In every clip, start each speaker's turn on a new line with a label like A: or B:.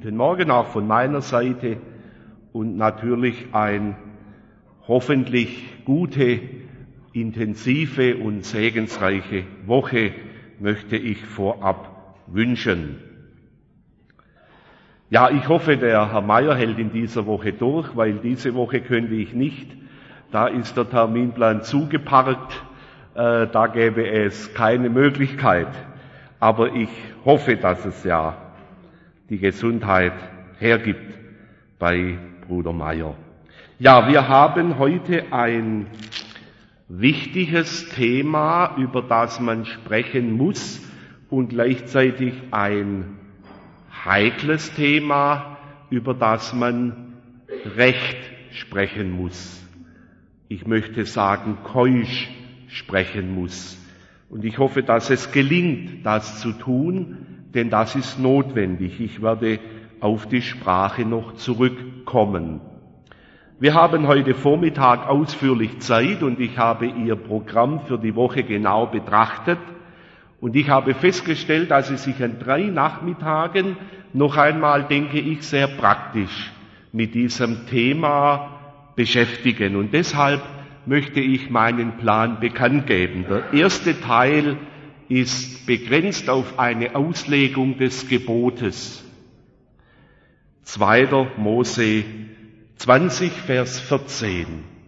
A: Guten Morgen auch von meiner Seite und natürlich eine hoffentlich gute, intensive und segensreiche Woche möchte ich vorab wünschen. Ja, ich hoffe, der Herr Meier hält in dieser Woche durch, weil diese Woche könnte ich nicht. Da ist der Terminplan zugeparkt, da gäbe es keine Möglichkeit. Aber ich hoffe, dass es ja die Gesundheit hergibt bei Bruder Meier. Ja, wir haben heute ein wichtiges Thema, über das man sprechen muss und gleichzeitig ein heikles Thema, über das man recht sprechen muss. Ich möchte sagen, keusch sprechen muss. Und ich hoffe, dass es gelingt, das zu tun, denn das ist notwendig. Ich werde auf die Sprache noch zurückkommen. Wir haben heute Vormittag ausführlich Zeit und ich habe Ihr Programm für die Woche genau betrachtet. Und ich habe festgestellt, dass Sie sich an 3 Nachmittagen noch einmal, denke ich, sehr praktisch mit diesem Thema beschäftigen. Und deshalb möchte ich meinen Plan bekannt geben. Der erste Teil ist begrenzt auf eine Auslegung des Gebotes. 2. Mose 20, Vers 14.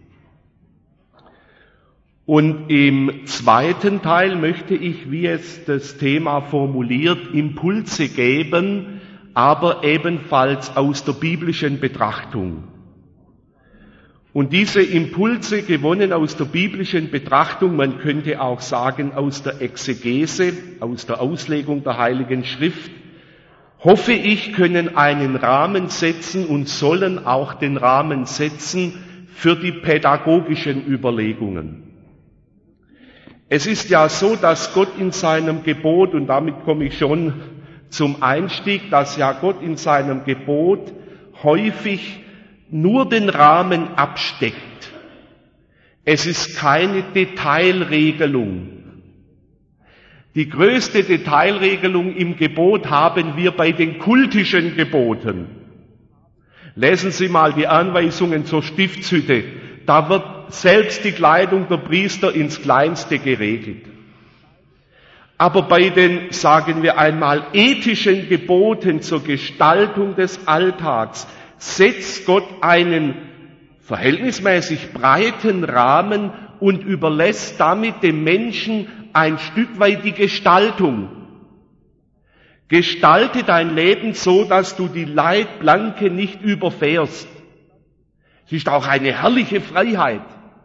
A: Und im zweiten Teil möchte ich, wie es das Thema formuliert, Impulse geben, aber ebenfalls aus der biblischen Betrachtung. Und diese Impulse, gewonnen aus der biblischen Betrachtung, man könnte auch sagen aus der Exegese, aus der Auslegung der Heiligen Schrift, hoffe ich, können einen Rahmen setzen und sollen auch den Rahmen setzen für die pädagogischen Überlegungen. Es ist ja so, dass Gott in seinem Gebot, und damit komme ich schon zum Einstieg, dass ja Gott in seinem Gebot häufig nur den Rahmen absteckt. Es ist keine Detailregelung. Die größte Detailregelung im Gebot haben wir bei den kultischen Geboten. Lesen Sie mal die Anweisungen zur Stiftshütte. Da wird selbst die Kleidung der Priester ins Kleinste geregelt. Aber bei den, sagen wir einmal, ethischen Geboten zur Gestaltung des Alltags setzt Gott einen verhältnismäßig breiten Rahmen und überlässt damit dem Menschen ein Stück weit die Gestaltung. Gestalte dein Leben so, dass du die Leitplanke nicht überfährst. Es ist auch eine herrliche Freiheit.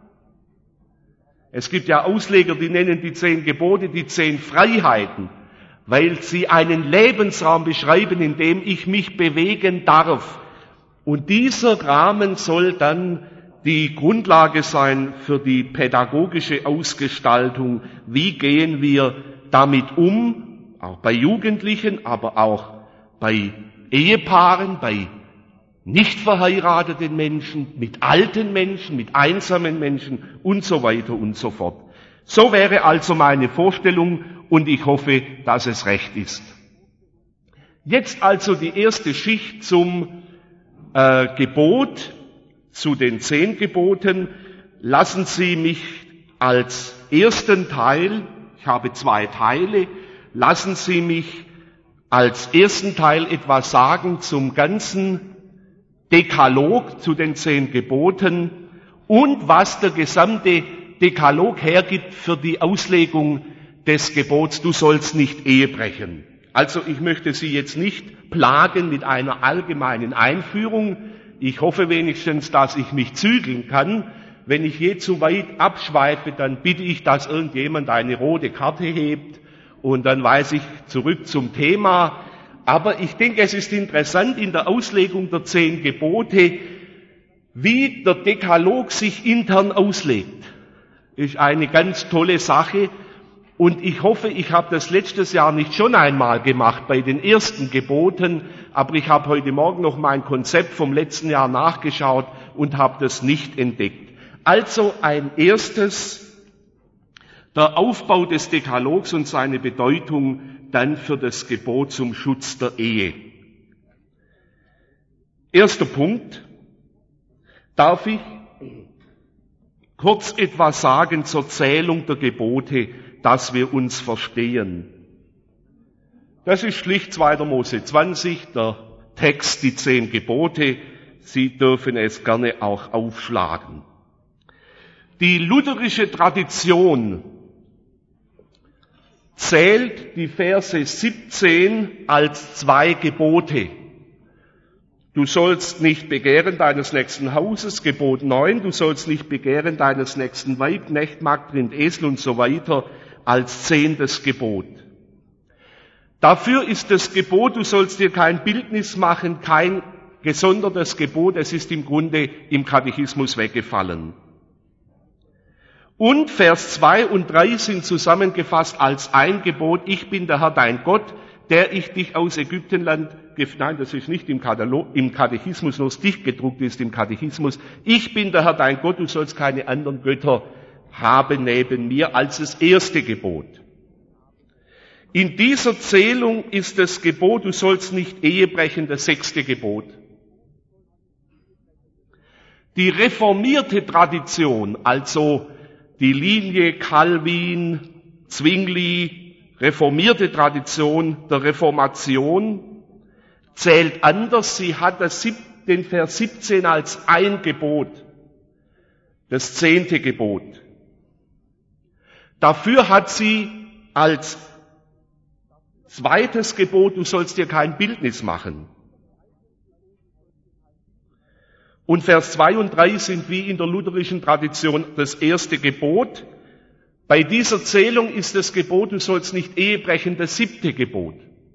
A: Es gibt ja Ausleger, die nennen die 10 Gebote die 10 Freiheiten, weil sie einen Lebensraum beschreiben, in dem ich mich bewegen darf. Und dieser Rahmen soll dann die Grundlage sein für die pädagogische Ausgestaltung. Wie gehen wir damit um? Auch bei Jugendlichen, aber auch bei Ehepaaren, bei nicht verheirateten Menschen, mit alten Menschen, mit einsamen Menschen und so weiter und so fort. So wäre also meine Vorstellung und ich hoffe, dass es recht ist. Jetzt also die erste Schicht zum Gebot, zu den 10 Geboten. Lassen Sie mich als ersten Teil, ich habe 2 Teile, lassen Sie mich als ersten Teil etwas sagen zum ganzen Dekalog, zu den 10 Geboten und was der gesamte Dekalog hergibt für die Auslegung des Gebots, du sollst nicht Ehe brechen. Also ich möchte Sie jetzt nicht plagen mit einer allgemeinen Einführung. Ich hoffe wenigstens, dass ich mich zügeln kann. Wenn ich je zu weit abschweife, dann bitte ich, dass irgendjemand eine rote Karte hebt und dann weise ich zurück zum Thema. Aber ich denke, es ist interessant in der Auslegung der 10 Gebote, wie der Dekalog sich intern auslegt. Ist eine ganz tolle Sache. Und ich hoffe, ich habe das letztes Jahr nicht schon einmal gemacht bei den ersten Geboten, aber ich habe heute Morgen noch mein Konzept vom letzten Jahr nachgeschaut und habe das nicht entdeckt. Also ein erstes, der Aufbau des Dekalogs und seine Bedeutung dann für das Gebot zum Schutz der Ehe. Erster Punkt. Darf ich kurz etwas sagen zur Zählung der Gebote, dass wir uns verstehen? Das ist schlicht 2. Mose 20, der Text, die 10 Gebote. Sie dürfen es gerne auch aufschlagen. Die lutherische Tradition zählt die Verse 17 als 2 Gebote. Du sollst nicht begehren deines nächsten Hauses, Gebot 9, du sollst nicht begehren deines nächsten Weib, Knecht, Magd, Rind, Esel und so weiter als 10. Gebot. Dafür ist das Gebot, du sollst dir kein Bildnis machen, kein gesondertes Gebot, es ist im Grunde im Katechismus weggefallen. Und Vers 2 und 3 sind zusammengefasst als ein Gebot, ich bin der Herr dein Gott, der ich dich aus Ägyptenland, nein, das ist nicht im Katechismus, nur dicht gedruckt ist im Katechismus, ich bin der Herr dein Gott, du sollst keine anderen Götter haben neben mir als das erste Gebot. In dieser Zählung ist das Gebot, du sollst nicht Ehe brechen, das 6. Gebot. Die reformierte Tradition, also die Linie Calvin, Zwingli, reformierte Tradition der Reformation, zählt anders. Sie hat den Vers 17 als ein Gebot, das 10. Gebot. Dafür hat sie als 2. Gebot, du sollst dir kein Bildnis machen. Und Vers 2 und 3 sind wie in der lutherischen Tradition das 1. Gebot. Bei dieser Zählung ist das Gebot, du sollst nicht Ehe brechen, das 7. Gebot.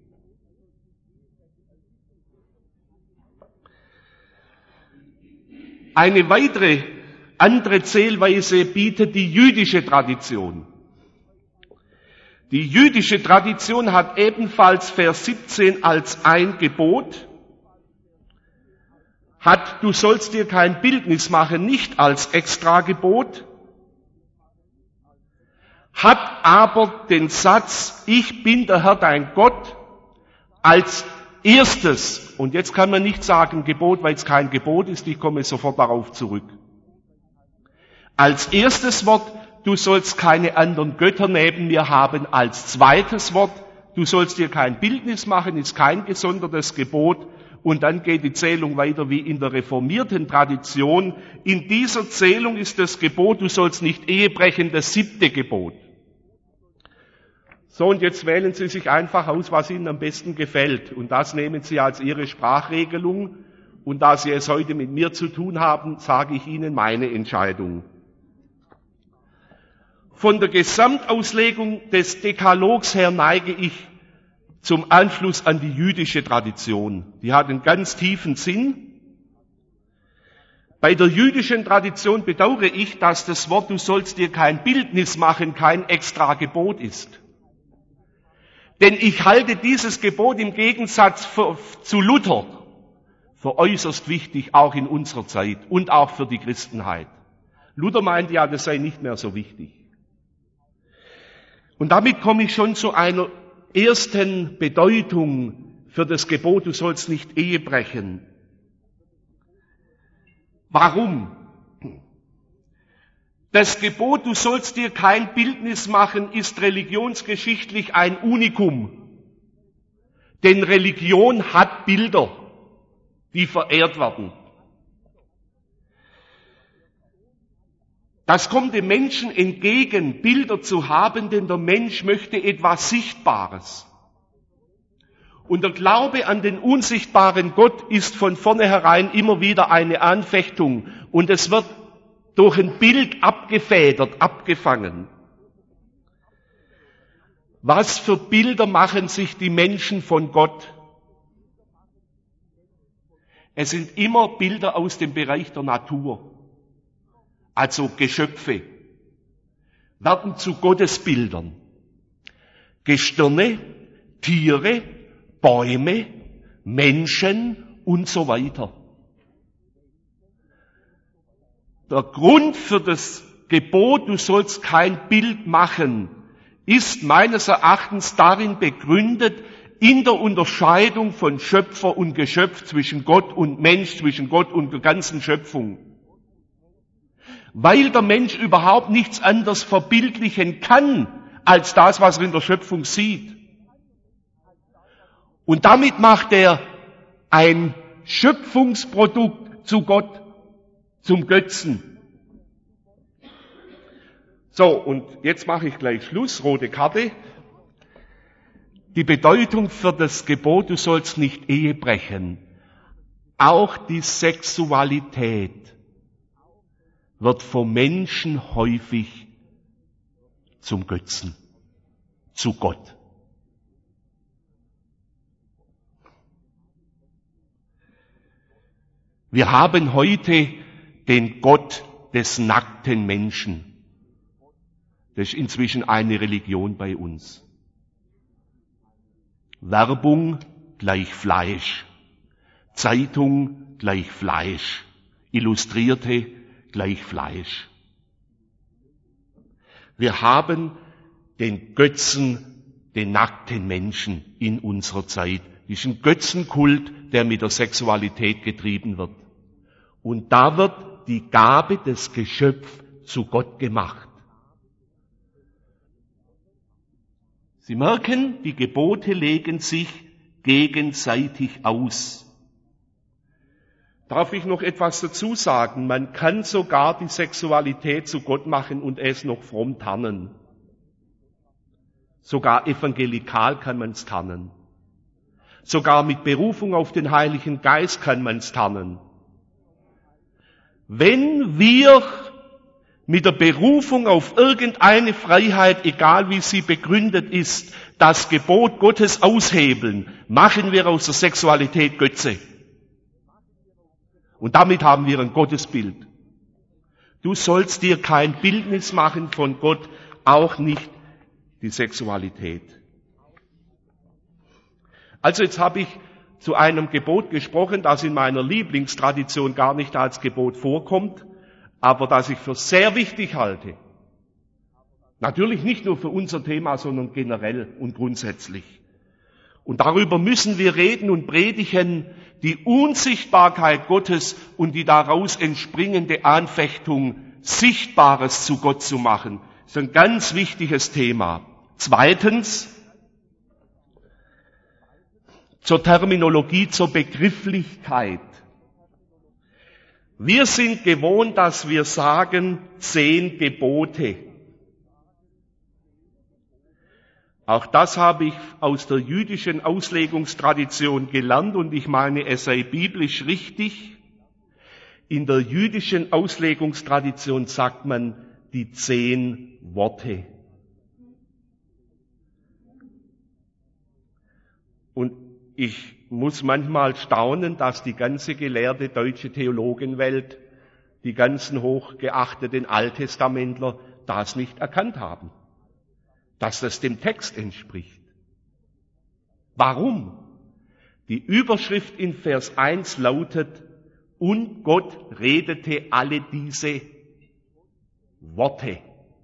A: Eine weitere, andere Zählweise bietet die jüdische Tradition. Die jüdische Tradition hat ebenfalls Vers 17 als ein Gebot, hat, du sollst dir kein Bildnis machen, nicht als Extragebot, hat aber den Satz, ich bin der Herr dein Gott, als erstes, und jetzt kann man nicht sagen Gebot, weil es kein Gebot ist, ich komme sofort darauf zurück. Als erstes Wort, du sollst keine anderen Götter neben mir haben, als 2. Wort, du sollst dir kein Bildnis machen, ist kein gesondertes Gebot. Und dann geht die Zählung weiter wie in der reformierten Tradition. In dieser Zählung ist das Gebot, du sollst nicht Ehe brechen, das 7. Gebot. So, und jetzt wählen Sie sich einfach aus, was Ihnen am besten gefällt. Und das nehmen Sie als Ihre Sprachregelung. Und da Sie es heute mit mir zu tun haben, sage ich Ihnen meine Entscheidung. Von der Gesamtauslegung des Dekalogs her neige ich zum Anschluss an die jüdische Tradition. Die hat einen ganz tiefen Sinn. Bei der jüdischen Tradition bedauere ich, dass das Wort, du sollst dir kein Bildnis machen, kein extra Gebot ist. Denn ich halte dieses Gebot im Gegensatz zu Luther für äußerst wichtig, auch in unserer Zeit und auch für die Christenheit. Luther meinte ja, das sei nicht mehr so wichtig. Und damit komme ich schon zu einer ersten Bedeutung für das Gebot, du sollst nicht Ehe brechen. Warum? Das Gebot, du sollst dir kein Bildnis machen, ist religionsgeschichtlich ein Unikum. Denn Religion hat Bilder, die verehrt werden. Das kommt dem Menschen entgegen, Bilder zu haben, denn der Mensch möchte etwas Sichtbares. Und der Glaube an den unsichtbaren Gott ist von vornherein immer wieder eine Anfechtung und es wird durch ein Bild abgefedert, abgefangen. Was für Bilder machen sich die Menschen von Gott? Es sind immer Bilder aus dem Bereich der Natur. Also Geschöpfe, werden zu Gottesbildern. Gestirne, Tiere, Bäume, Menschen und so weiter. Der Grund für das Gebot, du sollst kein Bild machen, ist meines Erachtens darin begründet, in der Unterscheidung von Schöpfer und Geschöpf, zwischen Gott und Mensch, zwischen Gott und der ganzen Schöpfung. Weil der Mensch überhaupt nichts anderes verbildlichen kann, als das, was er in der Schöpfung sieht. Und damit macht er ein Schöpfungsprodukt zu Gott, zum Götzen. So, und jetzt mache ich gleich Schluss, rote Karte. Die Bedeutung für das Gebot, du sollst nicht Ehe brechen. Auch die Sexualität wird vom Menschen häufig zum Götzen, zu Gott. Wir haben heute den Gott des nackten Menschen. Das ist inzwischen eine Religion bei uns. Werbung gleich Fleisch, Zeitung gleich Fleisch, Illustrierte gleich Fleisch. Wir haben den Götzen, den nackten Menschen in unserer Zeit. Das ist ein Götzenkult, der mit der Sexualität getrieben wird. Und da wird die Gabe des Geschöpfs zu Gott gemacht. Sie merken, die Gebote legen sich gegenseitig aus. Darf ich noch etwas dazu sagen? Man kann sogar die Sexualität zu Gott machen und es noch fromm tarnen. Sogar evangelikal kann man es tarnen. Sogar mit Berufung auf den Heiligen Geist kann man es tarnen. Wenn wir mit der Berufung auf irgendeine Freiheit, egal wie sie begründet ist, das Gebot Gottes aushebeln, machen wir aus der Sexualität Götze. Und damit haben wir ein Gottesbild. Du sollst dir kein Bildnis machen von Gott, auch nicht die Sexualität. Also jetzt habe ich zu einem Gebot gesprochen, das in meiner Lieblingstradition gar nicht als Gebot vorkommt, aber das ich für sehr wichtig halte. Natürlich nicht nur für unser Thema, sondern generell und grundsätzlich. Und darüber müssen wir reden und predigen, die Unsichtbarkeit Gottes und die daraus entspringende Anfechtung, Sichtbares zu Gott zu machen. Das ist ein ganz wichtiges Thema. Zweitens, zur Terminologie, zur Begrifflichkeit. Wir sind gewohnt, dass wir sagen 10 Gebote. Auch das habe ich aus der jüdischen Auslegungstradition gelernt und ich meine, es sei biblisch richtig. In der jüdischen Auslegungstradition sagt man die 10 Worte. Und ich muss manchmal staunen, dass die ganze gelehrte deutsche Theologenwelt, die ganzen hochgeachteten Alttestamentler das nicht erkannt haben, dass das dem Text entspricht. Warum? Die Überschrift in Vers 1 lautet, und Gott redete alle diese Worte.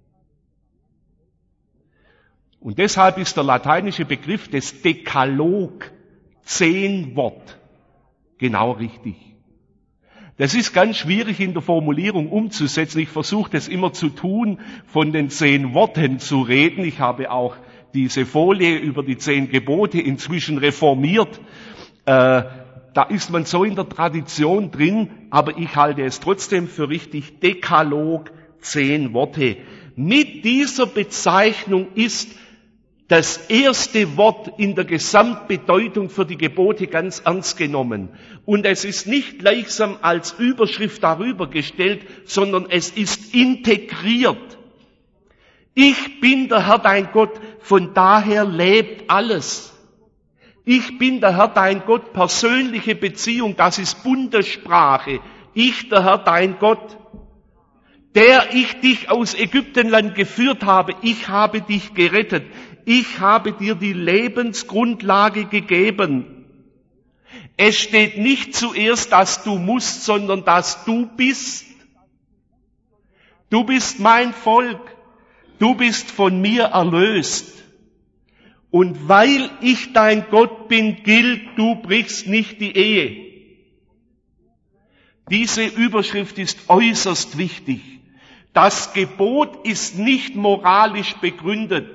A: Und deshalb ist der lateinische Begriff des Dekalog 10 Wort genau richtig. Das ist ganz schwierig in der Formulierung umzusetzen. Ich versuche das immer zu tun, von den 10 Worten zu reden. Ich habe auch diese Folie über die 10 Gebote inzwischen reformiert. Da ist man so in der Tradition drin, aber ich halte es trotzdem für richtig. Dekalog 10 Worte. Mit dieser Bezeichnung ist das erste Wort in der Gesamtbedeutung für die Gebote ganz ernst genommen. Und es ist nicht gleichsam als Überschrift darüber gestellt, sondern es ist integriert. Ich bin der Herr dein Gott, von daher lebt alles. Ich bin der Herr dein Gott, persönliche Beziehung, das ist Bundessprache. Ich, der Herr dein Gott, der ich dich aus Ägyptenland geführt habe, ich habe dich gerettet. Ich habe dir die Lebensgrundlage gegeben. Es steht nicht zuerst, dass du musst, sondern dass du bist. Du bist mein Volk. Du bist von mir erlöst. Und weil ich dein Gott bin, gilt, du brichst nicht die Ehe. Diese Überschrift ist äußerst wichtig. Das Gebot ist nicht moralisch begründet.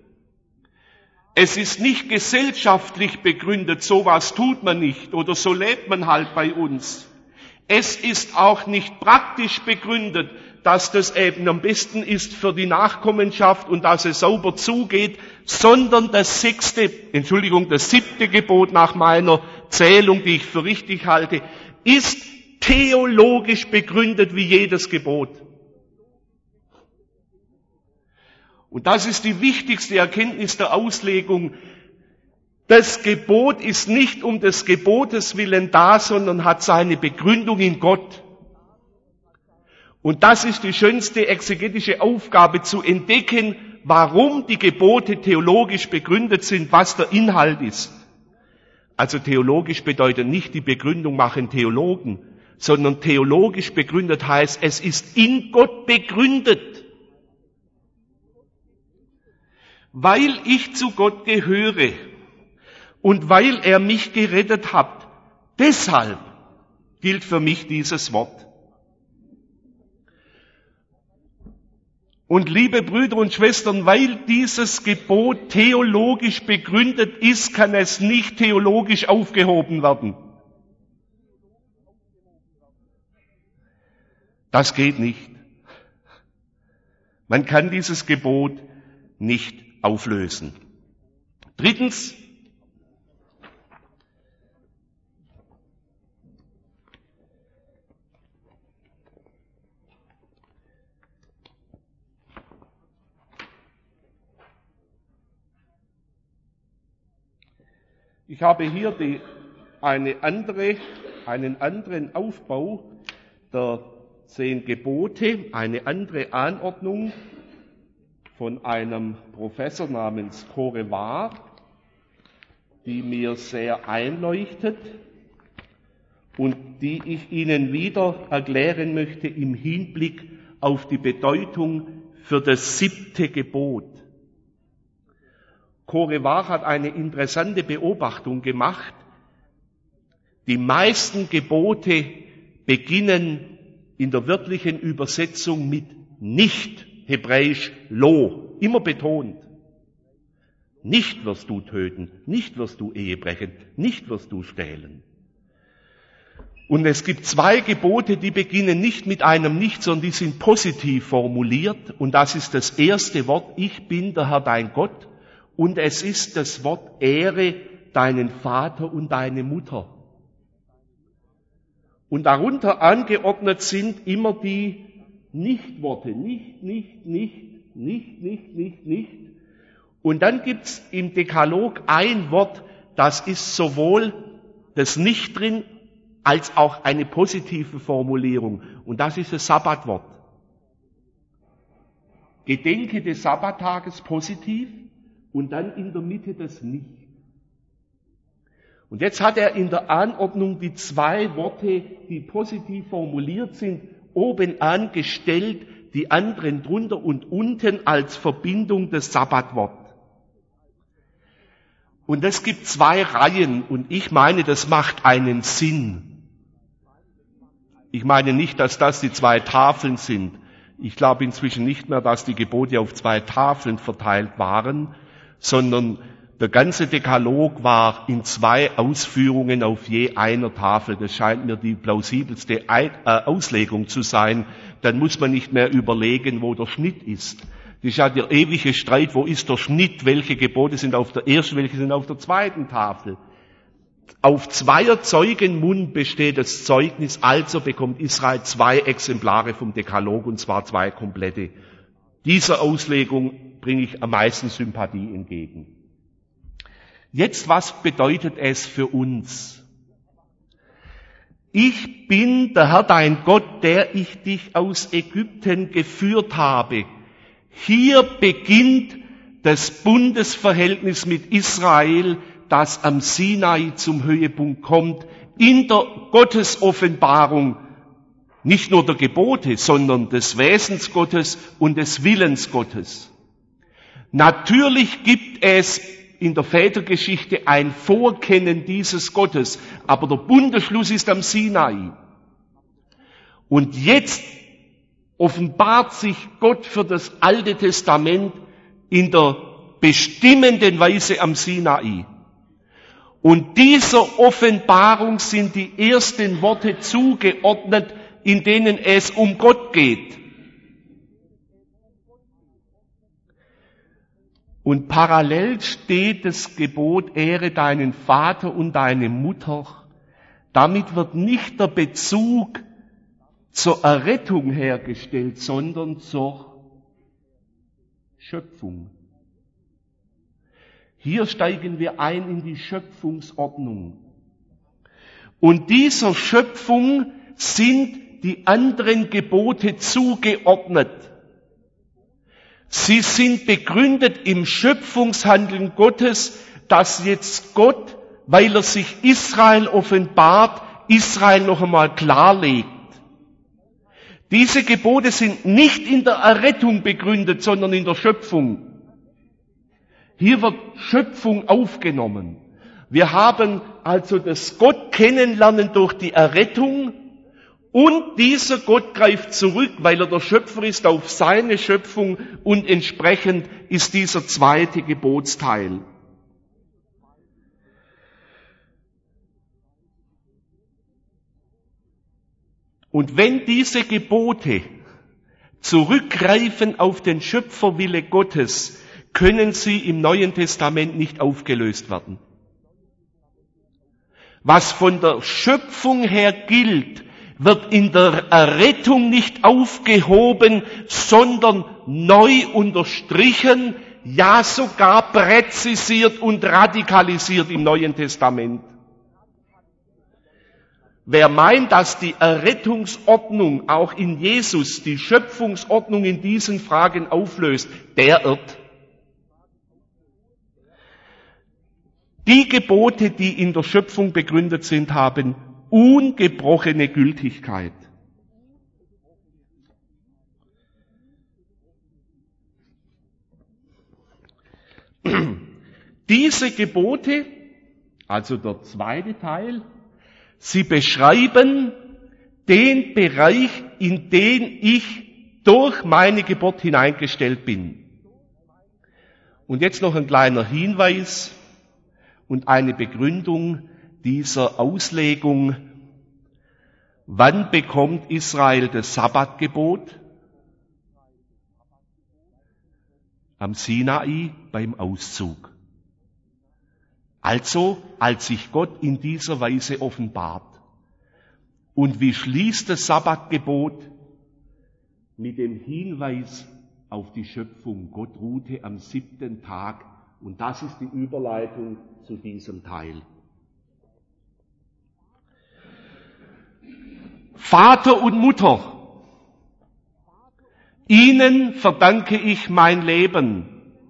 A: Es ist nicht gesellschaftlich begründet, sowas tut man nicht oder so lebt man halt bei uns. Es ist auch nicht praktisch begründet, dass das eben am besten ist für die Nachkommenschaft und dass es sauber zugeht, sondern das siebte Gebot nach meiner Zählung, die ich für richtig halte, ist theologisch begründet wie jedes Gebot. Und das ist die wichtigste Erkenntnis der Auslegung. Das Gebot ist nicht um des Gebotes willen da, sondern hat seine Begründung in Gott. Und das ist die schönste exegetische Aufgabe, zu entdecken, warum die Gebote theologisch begründet sind, was der Inhalt ist. Also theologisch bedeutet nicht, die Begründung machen Theologen, sondern theologisch begründet heißt, es ist in Gott begründet. Weil ich zu Gott gehöre und weil er mich gerettet hat, deshalb gilt für mich dieses Wort. Und liebe Brüder und Schwestern, weil dieses Gebot theologisch begründet ist, kann es nicht theologisch aufgehoben werden. Das geht nicht. Man kann dieses Gebot nicht auflösen. Drittens, ich habe hier einen anderen Aufbau der 10 Gebote, eine andere Anordnung von einem Professor namens Korevar, die mir sehr einleuchtet und die ich Ihnen wieder erklären möchte im Hinblick auf die Bedeutung für das 7. Gebot. Korevar hat eine interessante Beobachtung gemacht. Die meisten Gebote beginnen in der wörtlichen Übersetzung mit nicht, hebräisch lo, immer betont. Nicht wirst du töten, nicht wirst du Ehe brechen, nicht wirst du stehlen. Und es gibt 2 Gebote, die beginnen nicht mit einem Nicht, sondern die sind positiv formuliert. Und das ist das erste Wort, ich bin der Herr dein Gott. Und es ist das Wort, ehre deinen Vater und deine Mutter. Und darunter angeordnet sind immer die Nichtworte. Nicht. Und dann gibt's im Dekalog ein Wort, das ist sowohl das Nicht drin, als auch eine positive Formulierung. Und das ist das Sabbatwort. Gedenke des Sabbattages positiv und dann in der Mitte das Nicht. Und jetzt hat er in der Anordnung die 2 Worte, die positiv formuliert sind, oben angestellt, die anderen drunter und unten als Verbindung des Sabbatwort. Und es gibt 2 Reihen und ich meine, das macht einen Sinn. Ich meine nicht, dass das die 2 Tafeln sind. Ich glaube inzwischen nicht mehr, dass die Gebote auf 2 Tafeln verteilt waren, sondern der ganze Dekalog war in 2 Ausführungen auf je einer Tafel. Das scheint mir die plausibelste Auslegung zu sein. Dann muss man nicht mehr überlegen, wo der Schnitt ist. Das ist ja der ewige Streit, wo ist der Schnitt, welche Gebote sind auf der ersten, welche sind auf der zweiten Tafel. Auf 2 Zeugenmund besteht das Zeugnis, also bekommt Israel 2 Exemplare vom Dekalog, und zwar 2 komplette. Dieser Auslegung bringe ich am meisten Sympathie entgegen. Jetzt, was bedeutet es für uns? Ich bin der Herr dein Gott, der ich dich aus Ägypten geführt habe. Hier beginnt das Bundesverhältnis mit Israel, das am Sinai zum Höhepunkt kommt, in der Gottesoffenbarung, nicht nur der Gebote, sondern des Wesens Gottes und des Willens Gottes. Natürlich gibt es in der Vätergeschichte ein Vorkennen dieses Gottes. Aber der Bundesschluss ist am Sinai. Und jetzt offenbart sich Gott für das Alte Testament in der bestimmenden Weise am Sinai. Und dieser Offenbarung sind die ersten Worte zugeordnet, in denen es um Gott geht. Und parallel steht das Gebot, ehre deinen Vater und deine Mutter. Damit wird nicht der Bezug zur Errettung hergestellt, sondern zur Schöpfung. Hier steigen wir ein in die Schöpfungsordnung. Und dieser Schöpfung sind die anderen Gebote zugeordnet. Sie sind begründet im Schöpfungshandeln Gottes, dass jetzt Gott, weil er sich Israel offenbart, Israel noch einmal klarlegt. Diese Gebote sind nicht in der Errettung begründet, sondern in der Schöpfung. Hier wird Schöpfung aufgenommen. Wir haben also das Gott kennenlernen durch die Errettung und dieser Gott greift zurück, weil er der Schöpfer ist, auf seine Schöpfung und entsprechend ist dieser zweite Gebotsteil. Und wenn diese Gebote zurückgreifen auf den Schöpferwille Gottes, können sie im Neuen Testament nicht aufgelöst werden. Was von der Schöpfung her gilt, wird in der Errettung nicht aufgehoben, sondern neu unterstrichen, ja sogar präzisiert und radikalisiert im Neuen Testament. Wer meint, dass die Errettungsordnung auch in Jesus die Schöpfungsordnung in diesen Fragen auflöst, der irrt. Die Gebote, die in der Schöpfung begründet sind, haben ungebrochene Gültigkeit. Diese Gebote, also der zweite Teil, sie beschreiben den Bereich, in den ich durch meine Geburt hineingestellt bin. Und jetzt noch ein kleiner Hinweis und eine Begründung dieser Auslegung. Wann bekommt Israel das Sabbatgebot? Am Sinai beim Auszug. Also, als sich Gott in dieser Weise offenbart. Und wie schließt das Sabbatgebot? Mit dem Hinweis auf die Schöpfung. Gott ruhte am 7. Tag. Und das ist die Überleitung zu diesem Teil. Vater und Mutter, ihnen verdanke ich mein Leben.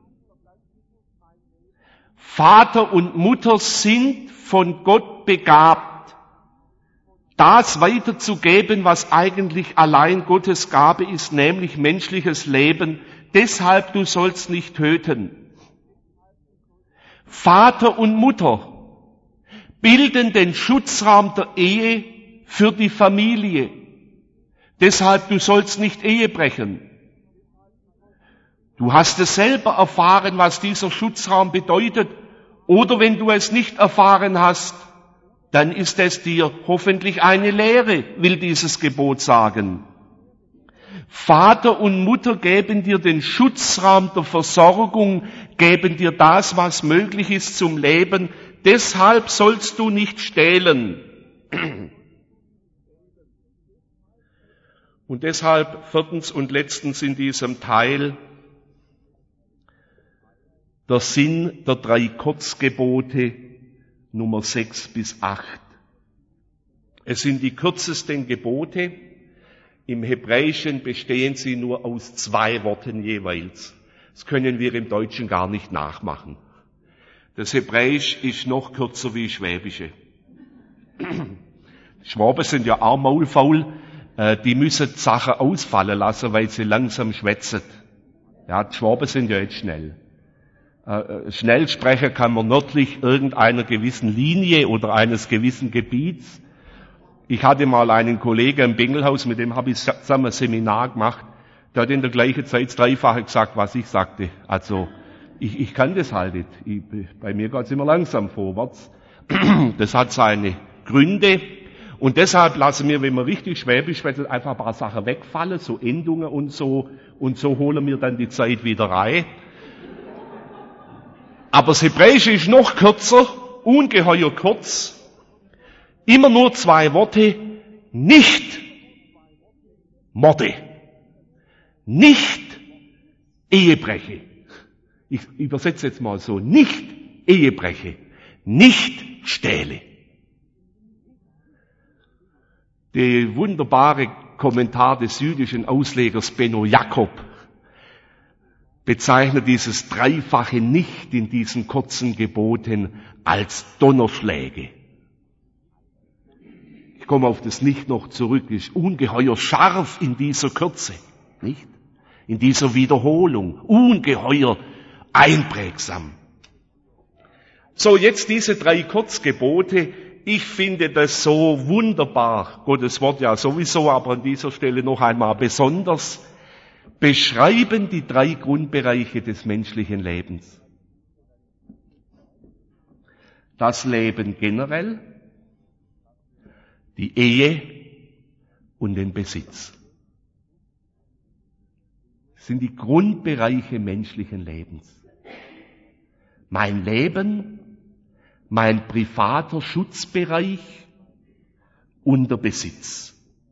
A: Vater und Mutter sind von Gott begabt, das weiterzugeben, was eigentlich allein Gottes Gabe ist, nämlich menschliches Leben. Deshalb, du sollst nicht töten. Vater und Mutter bilden den Schutzrahmen der Ehe für die Familie. Deshalb, du sollst nicht Ehe brechen. Du hast es selber erfahren, was dieser Schutzraum bedeutet. Oder wenn du es nicht erfahren hast, dann ist es dir hoffentlich eine Lehre, will dieses Gebot sagen. Vater und Mutter geben dir den Schutzraum der Versorgung, geben dir das, was möglich ist zum Leben. Deshalb sollst du nicht stehlen. Und deshalb viertens und letztens in diesem Teil der Sinn der 3 Kurzgebote Nummer 6 bis 8. Es sind die kürzesten Gebote. Im Hebräischen bestehen sie nur aus 2 Worten jeweils. Das können wir im Deutschen gar nicht nachmachen. Das Hebräisch ist noch kürzer wie Schwäbische. Die Schwaben sind ja auch maulfaul. Die müssen die Sachen ausfallen lassen, weil sie langsam schwätzen. Ja, die Schwaben sind ja jetzt schnell. Schnell sprechen kann man nördlich irgendeiner gewissen Linie oder eines gewissen Gebiets. Ich hatte mal einen Kollegen im Bengelhaus, mit dem habe ich zusammen ein Seminar gemacht. Der hat in der gleichen Zeit das Dreifache gesagt, was ich sagte. Also, ich kann das halt nicht. Bei mir geht es immer langsam vorwärts. Das hat seine Gründe. Und deshalb lassen wir, wenn wir richtig Schwäbisch werden, einfach ein paar Sachen wegfallen, so Endungen und so holen wir dann die Zeit wieder rein. Aber das Hebräische ist noch kürzer, ungeheuer kurz. Immer nur 2 Worte. Nicht Morde. Nicht Ehebreche. Ich übersetze jetzt mal so. Nicht Ehebreche. Nicht Stähle. Der wunderbare Kommentar des jüdischen Auslegers Benno Jakob bezeichnet dieses dreifache Nicht in diesen kurzen Geboten als Donnerschläge. Ich komme auf das Nicht noch zurück. Es ist ungeheuer scharf in dieser Kürze, nicht? In dieser Wiederholung. Ungeheuer einprägsam. So, jetzt diese 3 Kurzgebote. Ich finde das so wunderbar. Gottes Wort ja sowieso, aber an dieser Stelle noch einmal besonders. Beschreiben die 3 Grundbereiche des menschlichen Lebens. Das Leben generell, die Ehe und den Besitz. Das sind die Grundbereiche menschlichen Lebens. Mein Leben, mein privater Schutzbereich und der Besitz.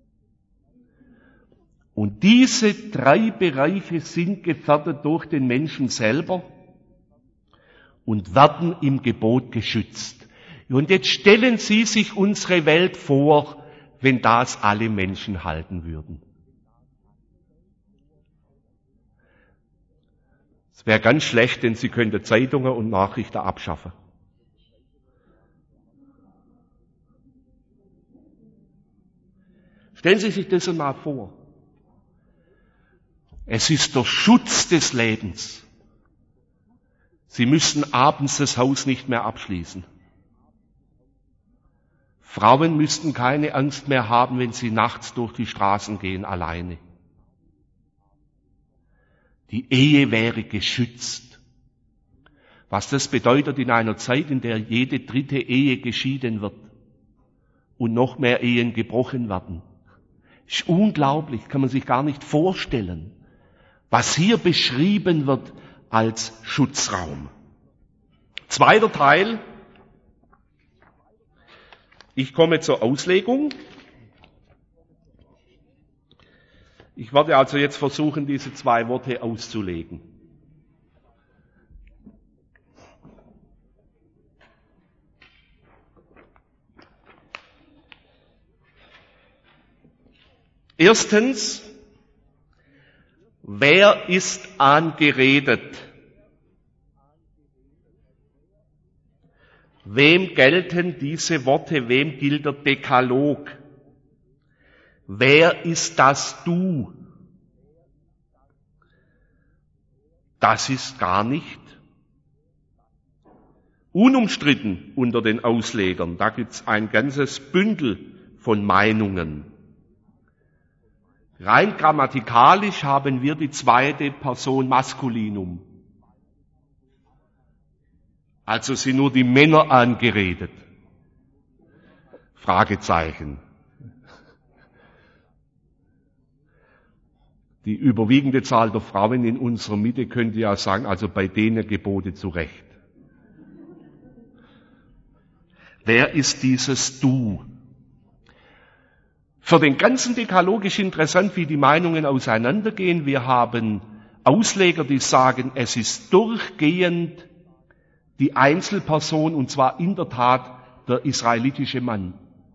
A: Und diese 3 Bereiche sind gefährdet durch den Menschen selber und werden im Gebot geschützt. Und jetzt stellen Sie sich unsere Welt vor, wenn das alle Menschen halten würden. Es wäre ganz schlecht, denn Sie könnten Zeitungen und Nachrichten abschaffen. Stellen Sie sich das einmal vor. Es ist der Schutz des Lebens. Sie müssen abends das Haus nicht mehr abschließen. Frauen müssten keine Angst mehr haben, wenn sie nachts durch die Straßen gehen alleine. Die Ehe wäre geschützt. Was das bedeutet in einer Zeit, in der jede 3. Ehe geschieden wird und noch mehr Ehen gebrochen werden. Ist unglaublich, kann man sich gar nicht vorstellen, was hier beschrieben wird als Schutzraum. 2. Teil. Ich komme zur Auslegung. Ich werde also jetzt versuchen, diese 2 Worte auszulegen. Erstens, wer ist angeredet? Wem gelten diese Worte? Wem gilt der Dekalog? Wer ist das Du? Das ist gar nicht unumstritten unter den Auslegern. Da gibt's ein ganzes Bündel von Meinungen. Rein grammatikalisch haben wir die 2. Person Maskulinum. Also sind nur die Männer angeredet. Fragezeichen. Die überwiegende Zahl der Frauen in unserer Mitte könnte ja sagen, also bei denen Gebote zu Recht. Wer ist dieses Du? Für den ganzen Dekalog ist interessant, wie die Meinungen auseinandergehen. Wir haben Ausleger, die sagen, es ist durchgehend die Einzelperson, und zwar in der Tat der israelitische Mann.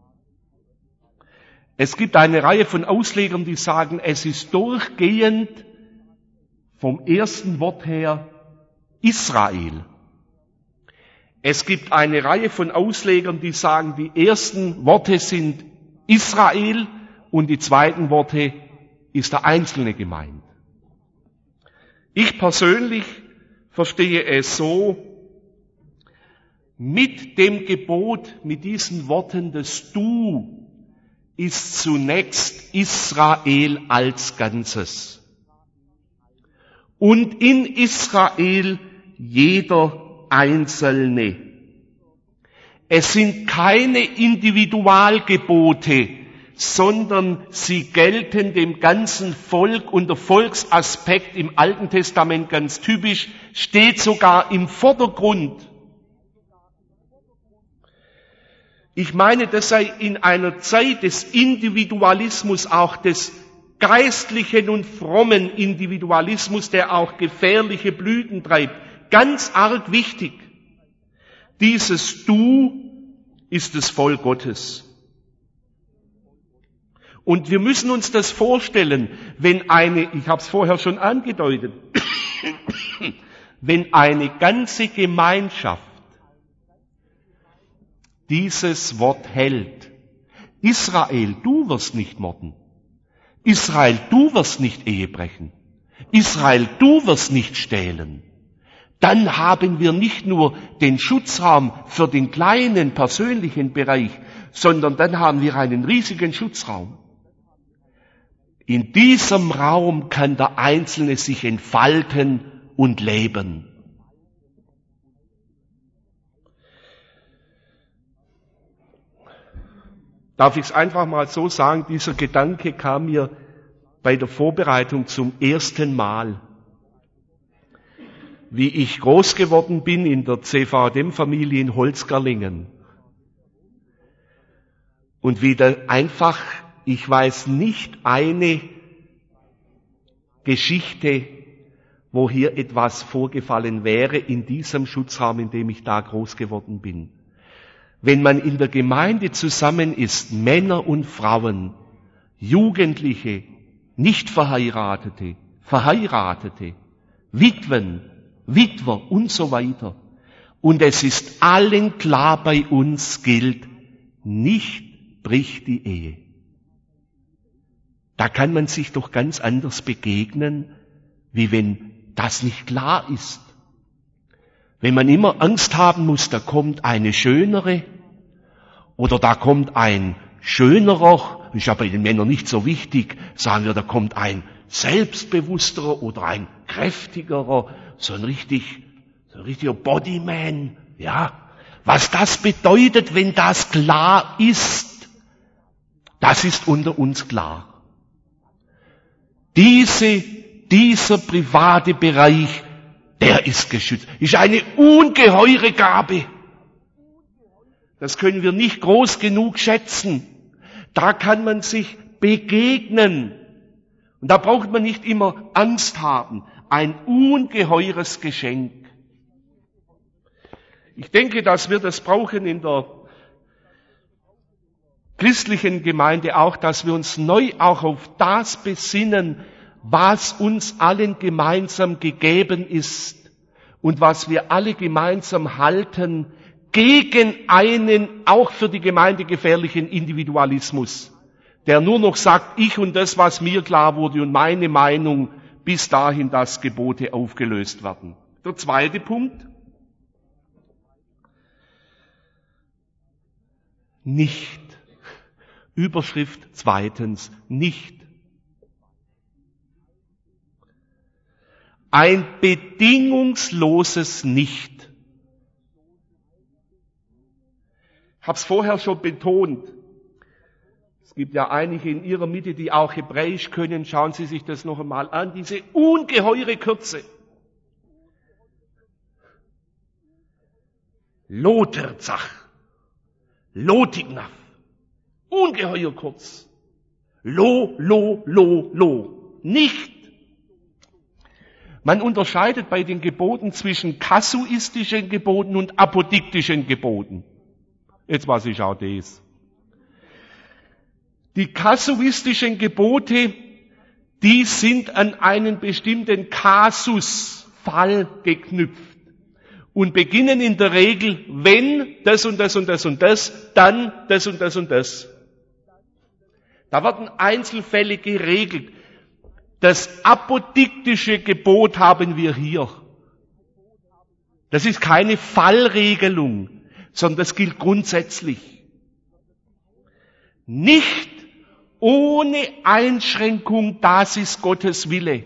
A: Es gibt eine Reihe von Auslegern, die sagen, es ist durchgehend vom ersten Wort her Israel. Es gibt eine Reihe von Auslegern, die sagen, die ersten Worte sind Israel und die zweiten Worte ist der Einzelne gemeint. Ich persönlich verstehe es so, mit dem Gebot, mit diesen Worten des Du, ist zunächst Israel als Ganzes. Und in Israel jeder Einzelne. Es sind keine Individualgebote, sondern sie gelten dem ganzen Volk, und der Volksaspekt im Alten Testament ganz typisch, steht sogar im Vordergrund. Ich meine, das sei in einer Zeit des Individualismus, auch des geistlichen und frommen Individualismus, der auch gefährliche Blüten treibt, ganz arg wichtig. Dieses Du ist das Volk Gottes. Und wir müssen uns das vorstellen, wenn ich habe es vorher schon angedeutet, wenn eine ganze Gemeinschaft dieses Wort hält. Israel, du wirst nicht morden. Israel, du wirst nicht Ehe brechen. Israel, du wirst nicht stehlen. Dann haben wir nicht nur den Schutzraum für den kleinen persönlichen Bereich, sondern dann haben wir einen riesigen Schutzraum. In diesem Raum kann der Einzelne sich entfalten und leben. Darf ich es einfach mal so sagen, dieser Gedanke kam mir bei der Vorbereitung zum ersten Mal. Wie ich groß geworden bin in der CVDM-Familie in Holzgerlingen. Und wieder einfach, ich weiß nicht eine Geschichte, wo hier etwas vorgefallen wäre in diesem Schutzraum, in dem ich da groß geworden bin. Wenn man in der Gemeinde zusammen ist, Männer und Frauen, Jugendliche, nicht Verheiratete, Verheiratete, Witwen, Witwer und so weiter. Und es ist allen klar, bei uns gilt, nicht bricht die Ehe. Da kann man sich doch ganz anders begegnen, wie wenn das nicht klar ist. Wenn man immer Angst haben muss, da kommt eine schönere oder da kommt ein schönerer, ist ja bei den Männern nicht so wichtig, sagen wir, da kommt ein selbstbewussterer oder ein kräftigerer, so ein richtiger Bodyman, ja. Was das bedeutet, wenn das klar ist, das ist unter uns klar. Dieser private Bereich, der ist geschützt. Ist eine ungeheure Gabe. Das können wir nicht groß genug schätzen. Da kann man sich begegnen. Und da braucht man nicht immer Angst haben. Ein ungeheures Geschenk. Ich denke, dass wir das brauchen in der christlichen Gemeinde auch, dass wir uns neu auch auf das besinnen, was uns allen gemeinsam gegeben ist und was wir alle gemeinsam halten, gegen einen auch für die Gemeinde gefährlichen Individualismus, der nur noch sagt, ich und das, was mir klar wurde und meine Meinung, bis dahin, dass Gebote aufgelöst werden. Der zweite Punkt. Nicht. Überschrift zweitens, nicht. Ein bedingungsloses Nicht. Ich habe es vorher schon betont. Es gibt ja einige in Ihrer Mitte, die auch Hebräisch können. Schauen Sie sich das noch einmal an. Diese ungeheure Kürze. Loterzach. Lotignaf. Ungeheuer kurz. Lo. Nicht. Man unterscheidet bei den Geboten zwischen kasuistischen Geboten und apodiktischen Geboten. Jetzt weiß ich auch das. Die kasuistischen Gebote, die sind an einen bestimmten Kasusfall geknüpft und beginnen in der Regel, wenn das und das und das und das, dann das und das und das. Da werden Einzelfälle geregelt. Das apodiktische Gebot haben wir hier. Das ist keine Fallregelung, sondern das gilt grundsätzlich. Nicht ohne Einschränkung, das ist Gottes Wille.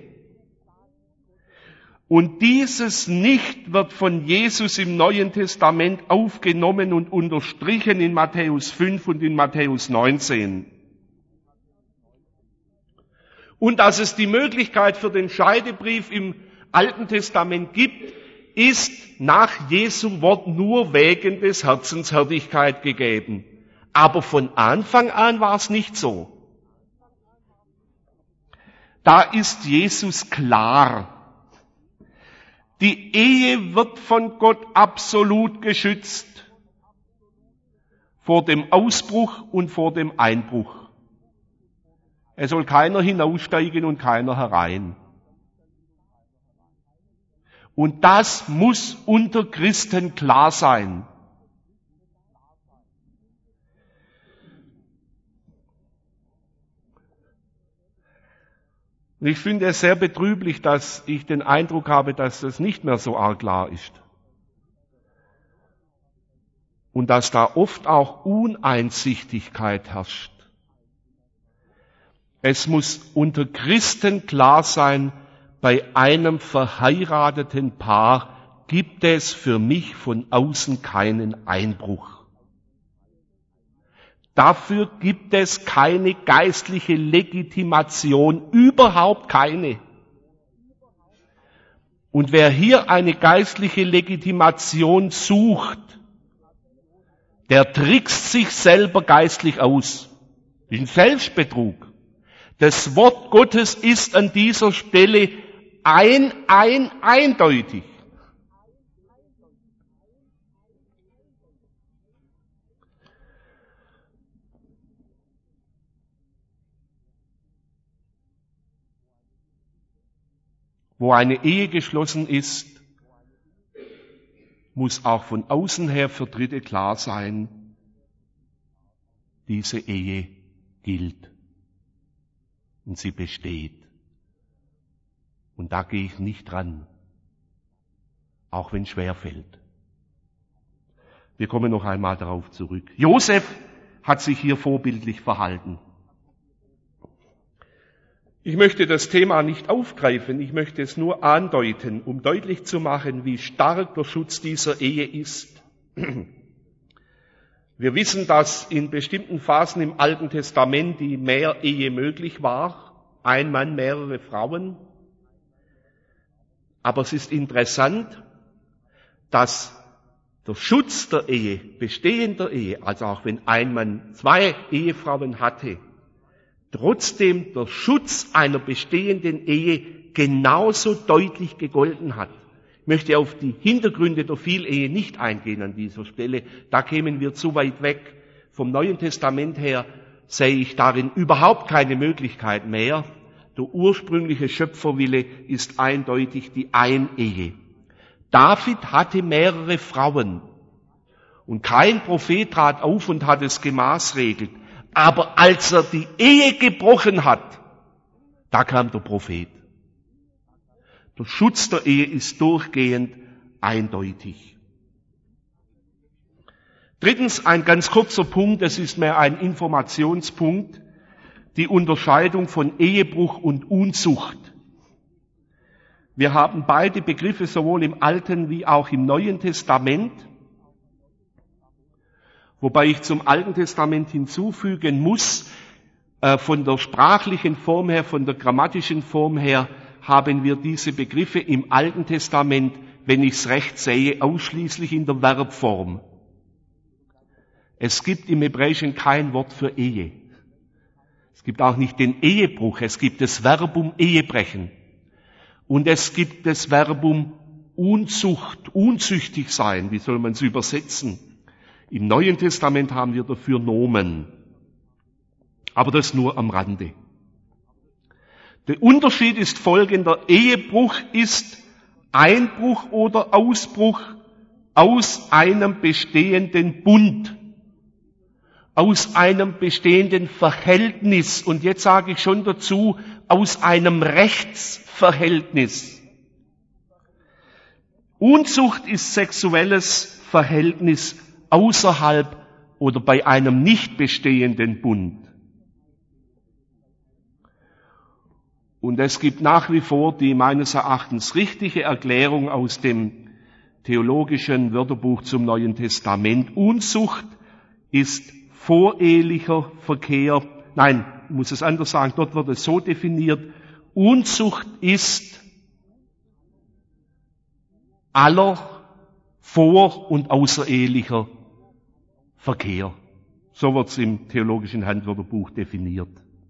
A: Und dieses Nicht wird von Jesus im Neuen Testament aufgenommen und unterstrichen in Matthäus 5 und in Matthäus 19. Und dass es die Möglichkeit für den Scheidebrief im Alten Testament gibt, ist nach Jesu Wort nur wegen des Herzenshärtigkeit gegeben. Aber von Anfang an war es nicht so. Da ist Jesus klar. Die Ehe wird von Gott absolut geschützt vor dem Ausbruch und vor dem Einbruch. Es soll keiner hinaussteigen und keiner herein. Und das muss unter Christen klar sein. Und ich finde es sehr betrüblich, dass ich den Eindruck habe, dass das nicht mehr so arg klar ist. Und dass da oft auch Uneinsichtigkeit herrscht. Es muss unter Christen klar sein, bei einem verheirateten Paar gibt es für mich von außen keinen Einbruch. Dafür gibt es keine geistliche Legitimation, überhaupt keine. Und wer hier eine geistliche Legitimation sucht, der trickst sich selber geistlich aus. Das ist ein Selbstbetrug. Das Wort Gottes ist an dieser Stelle eindeutig. Wo eine Ehe geschlossen ist, muss auch von außen her für Dritte klar sein, diese Ehe gilt und sie besteht. Und da gehe ich nicht dran, auch wenn es schwer fällt. Wir kommen noch einmal darauf zurück. Josef hat sich hier vorbildlich verhalten. Ich möchte das Thema nicht aufgreifen, ich möchte es nur andeuten, um deutlich zu machen, wie stark der Schutz dieser Ehe ist. Wir wissen, dass in bestimmten Phasen im Alten Testament die Mehrehe möglich war, ein Mann, mehrere Frauen. Aber es ist interessant, dass der Schutz der Ehe, bestehender Ehe, also auch wenn ein Mann 2 Ehefrauen hatte, trotzdem der Schutz einer bestehenden Ehe genauso deutlich gegolten hat. Ich möchte auf die Hintergründe der Vielehe nicht eingehen an dieser Stelle. Da kämen wir zu weit weg. Vom Neuen Testament her sehe ich darin überhaupt keine Möglichkeit mehr. Der ursprüngliche Schöpferwille ist eindeutig die Einehe. David hatte mehrere Frauen. Und kein Prophet trat auf und hat es gemaßregelt. Aber als er die Ehe gebrochen hat, da kam der Prophet. Der Schutz der Ehe ist durchgehend eindeutig. Drittens, ein ganz kurzer Punkt, das ist mehr ein Informationspunkt, die Unterscheidung von Ehebruch und Unzucht. Wir haben beide Begriffe sowohl im Alten wie auch im Neuen Testament. Wobei ich zum Alten Testament hinzufügen muss, von der sprachlichen Form her, von der grammatischen Form her, haben wir diese Begriffe im Alten Testament, wenn ich es recht sehe, ausschließlich in der Verbform. Es gibt im Hebräischen kein Wort für Ehe. Es gibt auch nicht den Ehebruch, es gibt das Verbum Ehebrechen. Und es gibt das Verbum Unzucht, unzüchtig sein, wie soll man es übersetzen? Im Neuen Testament haben wir dafür Nomen. Aber das nur am Rande. Der Unterschied ist folgender. Ehebruch ist Einbruch oder Ausbruch aus einem bestehenden Bund, aus einem bestehenden Verhältnis. Und jetzt sage ich schon dazu, aus einem Rechtsverhältnis. Unzucht ist sexuelles Verhältnis außerhalb oder bei einem nicht bestehenden Bund. Und es gibt nach wie vor die meines Erachtens richtige Erklärung aus dem theologischen Wörterbuch zum Neuen Testament. Unzucht ist vorehelicher Verkehr. Nein, ich muss es anders sagen, dort wird es so definiert. Unzucht ist aller vor- und außerehelicher Verkehr. So wird es im theologischen Handwörterbuch definiert.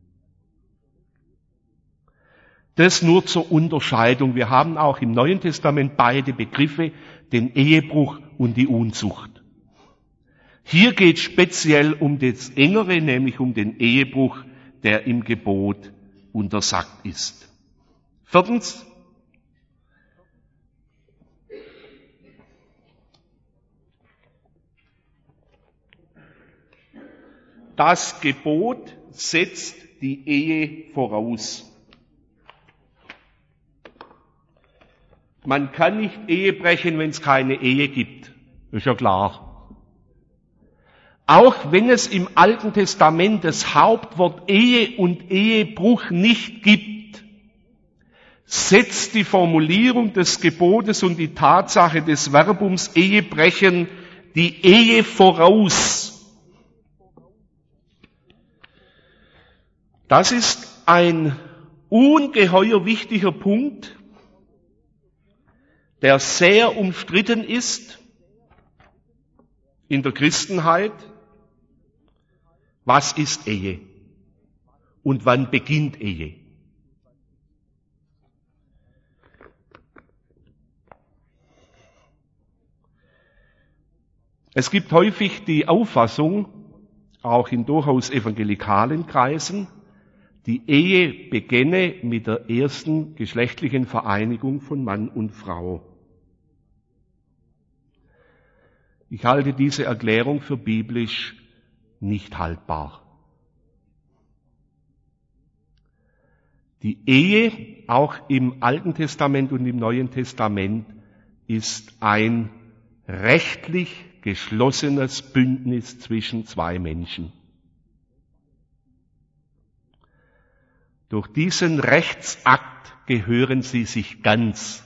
A: Das nur zur Unterscheidung. Wir haben auch im Neuen Testament beide Begriffe, den Ehebruch und die Unzucht. Hier geht es speziell um das Engere, nämlich um den Ehebruch, der im Gebot untersagt ist. Viertens. Das Gebot setzt die Ehe voraus. Man kann nicht Ehe brechen, wenn es keine Ehe gibt. Ist ja klar. Auch wenn es im Alten Testament das Hauptwort Ehe und Ehebruch nicht gibt, setzt die Formulierung des Gebotes und die Tatsache des Verbums Ehebrechen die Ehe voraus. Das ist ein ungeheuer wichtiger Punkt, der sehr umstritten ist in der Christenheit. Was ist Ehe? Und wann beginnt Ehe? Es gibt häufig die Auffassung, auch in durchaus evangelikalen Kreisen, die Ehe beginne mit der ersten geschlechtlichen Vereinigung von Mann und Frau. Ich halte diese Erklärung für biblisch nicht haltbar. Die Ehe, auch im Alten Testament und im Neuen Testament, ist ein rechtlich geschlossenes Bündnis zwischen zwei Menschen. Durch diesen Rechtsakt gehören sie sich ganz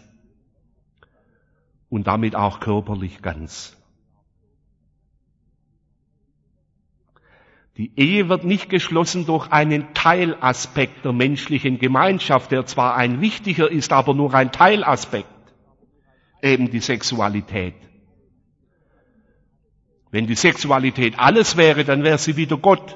A: und damit auch körperlich ganz. Die Ehe wird nicht geschlossen durch einen Teilaspekt der menschlichen Gemeinschaft, der zwar ein wichtiger ist, aber nur ein Teilaspekt, eben die Sexualität. Wenn die Sexualität alles wäre, dann wäre sie wieder Gott.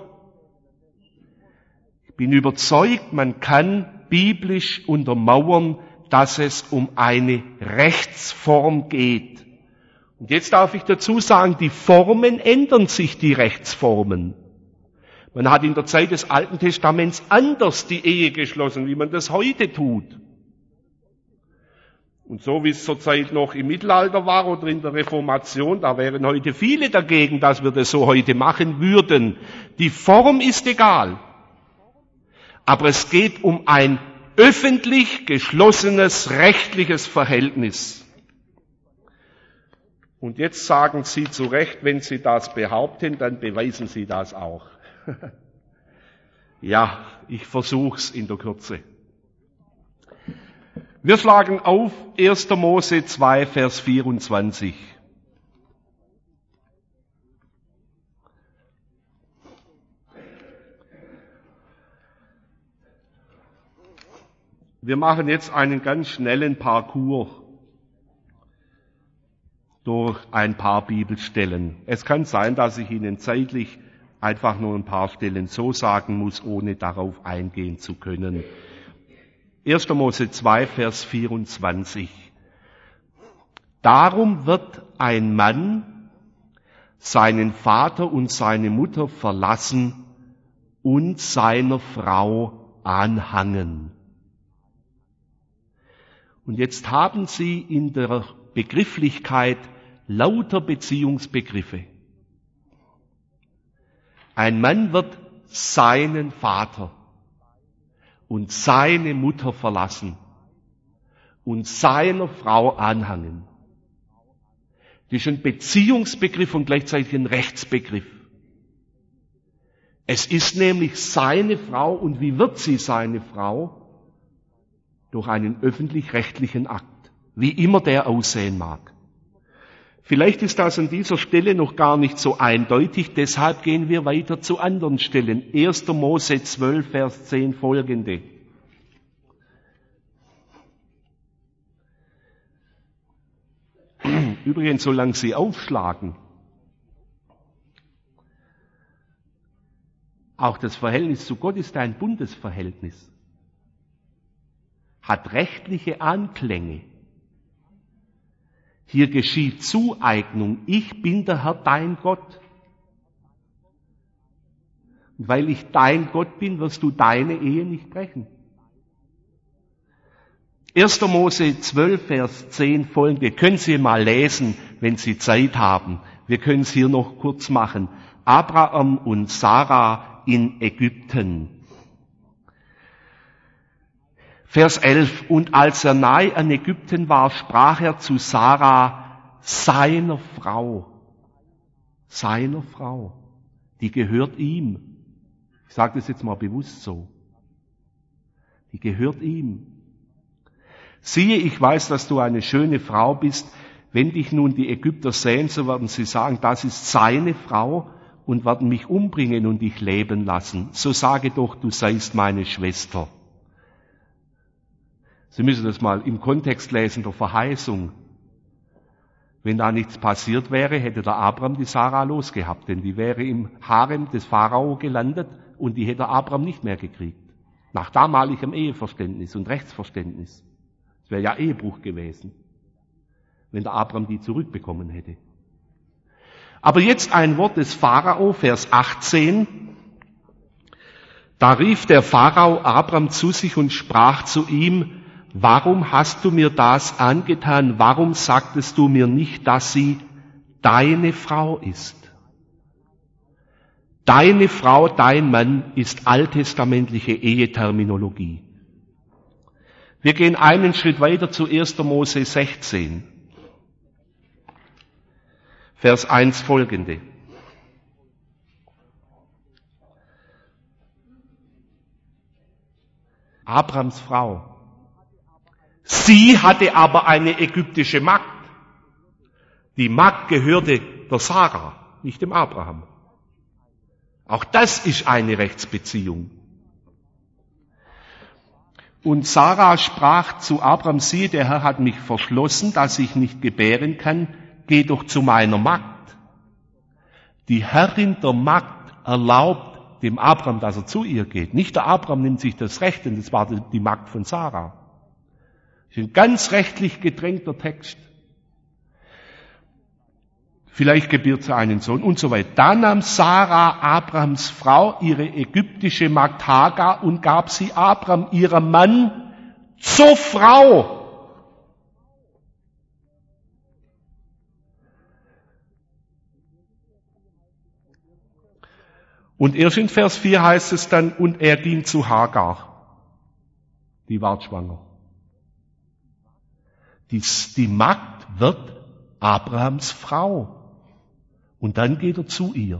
A: Ich bin überzeugt, man kann biblisch untermauern, dass es um eine Rechtsform geht. Und jetzt darf ich dazu sagen, die Formen ändern sich, die Rechtsformen. Man hat in der Zeit des Alten Testaments anders die Ehe geschlossen, wie man das heute tut. Und so wie es zur Zeit noch im Mittelalter war oder in der Reformation, da wären heute viele dagegen, dass wir das so heute machen würden. Die Form ist egal. Aber es geht um ein öffentlich geschlossenes rechtliches Verhältnis. Und jetzt sagen Sie zu Recht, wenn Sie das behaupten, dann beweisen Sie das auch. Ja, ich versuch's in der Kürze. Wir schlagen auf 1. Mose 2, Vers 24. Wir machen jetzt einen ganz schnellen Parcours durch ein paar Bibelstellen. Es kann sein, dass ich Ihnen zeitlich einfach nur ein paar Stellen so sagen muss, ohne darauf eingehen zu können. 1. Mose 2, Vers 24. Darum wird ein Mann seinen Vater und seine Mutter verlassen und seiner Frau anhangen. Und jetzt haben Sie in der Begrifflichkeit lauter Beziehungsbegriffe. Ein Mann wird seinen Vater und seine Mutter verlassen und seiner Frau anhangen. Das ist ein Beziehungsbegriff und gleichzeitig ein Rechtsbegriff. Es ist nämlich seine Frau, und wie wird sie seine Frau? Durch einen öffentlich-rechtlichen Akt, wie immer der aussehen mag. Vielleicht ist das an dieser Stelle noch gar nicht so eindeutig, deshalb gehen wir weiter zu anderen Stellen. 1. Mose 12, Vers 10 folgende. Übrigens, solange Sie aufschlagen, auch das Verhältnis zu Gott ist ein Bundesverhältnis, hat rechtliche Anklänge. Hier geschieht Zueignung. Ich bin der Herr, dein Gott. Und weil ich dein Gott bin, wirst du deine Ehe nicht brechen. 1. Mose 12, Vers 10 folgende. Können Sie mal lesen, wenn Sie Zeit haben. Wir können es hier noch kurz machen. Abraham und Sarah in Ägypten. Vers 11. Und als er nahe an Ägypten war, sprach er zu Sarah, seiner Frau. Seiner Frau. Die gehört ihm. Ich sage das jetzt mal bewusst so. Die gehört ihm. Siehe, ich weiß, dass du eine schöne Frau bist. Wenn dich nun die Ägypter sehen, so werden sie sagen, das ist seine Frau und werden mich umbringen und dich leben lassen. So sage doch, du seist meine Schwester. Sie müssen das mal im Kontext lesen der Verheißung. Wenn da nichts passiert wäre, hätte der Abraham die Sarah losgehabt, denn die wäre im Harem des Pharao gelandet und die hätte Abraham nicht mehr gekriegt. Nach damaligem Eheverständnis und Rechtsverständnis. Es wäre ja Ehebruch gewesen, wenn der Abraham die zurückbekommen hätte. Aber jetzt ein Wort des Pharao, Vers 18. Da rief der Pharao Abraham zu sich und sprach zu ihm, warum hast du mir das angetan? Warum sagtest du mir nicht, dass sie deine Frau ist? Deine Frau, dein Mann ist alttestamentliche Eheterminologie. Wir gehen einen Schritt weiter zu 1. Mose 16. Vers 1 folgende. Abrahams Frau. Sie hatte aber eine ägyptische Magd. Die Magd gehörte der Sarah, nicht dem Abraham. Auch das ist eine Rechtsbeziehung. Und Sarah sprach zu Abraham, siehe, der Herr hat mich verschlossen, dass ich nicht gebären kann, geh doch zu meiner Magd. Die Herrin der Magd erlaubt dem Abraham, dass er zu ihr geht. Nicht der Abraham nimmt sich das Recht, denn das war die Magd von Sarah. Das ist ein ganz rechtlich gedrängter Text. Vielleicht gebiert sie einen Sohn und so weiter. Da nahm Sarah, Abrahams Frau, ihre ägyptische Magd Hagar und gab sie Abraham, ihrem Mann, zur Frau. Und erst in Vers 4 heißt es dann, und er ging zu Hagar. Die ward schwanger. Die Magd wird Abrahams Frau. Und dann geht er zu ihr.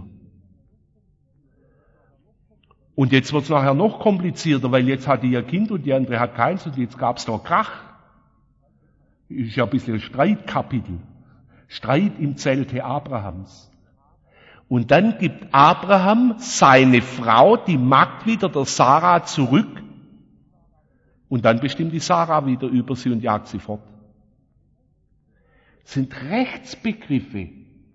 A: Und jetzt wird es nachher noch komplizierter, weil jetzt hat die ihr Kind und die andere hat keins und jetzt gab es da Krach. Ist ja ein bisschen ein Streitkapitel. Streit im Zelte Abrahams. Und dann gibt Abraham seine Frau, die Magd, wieder der Sarah zurück. Und dann bestimmt die Sarah wieder über sie und jagt sie fort. Das sind Rechtsbegriffe.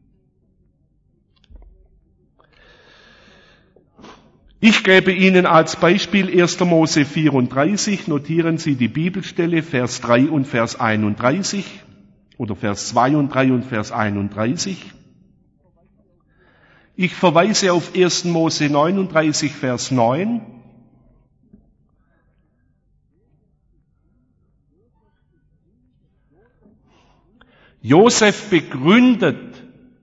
A: Ich gebe Ihnen als Beispiel 1. Mose 34, notieren Sie die Bibelstelle, Vers 3 und Vers 31, oder Vers 2 und 3 und Vers 31. Ich verweise auf 1. Mose 39, Vers 9. Josef begründet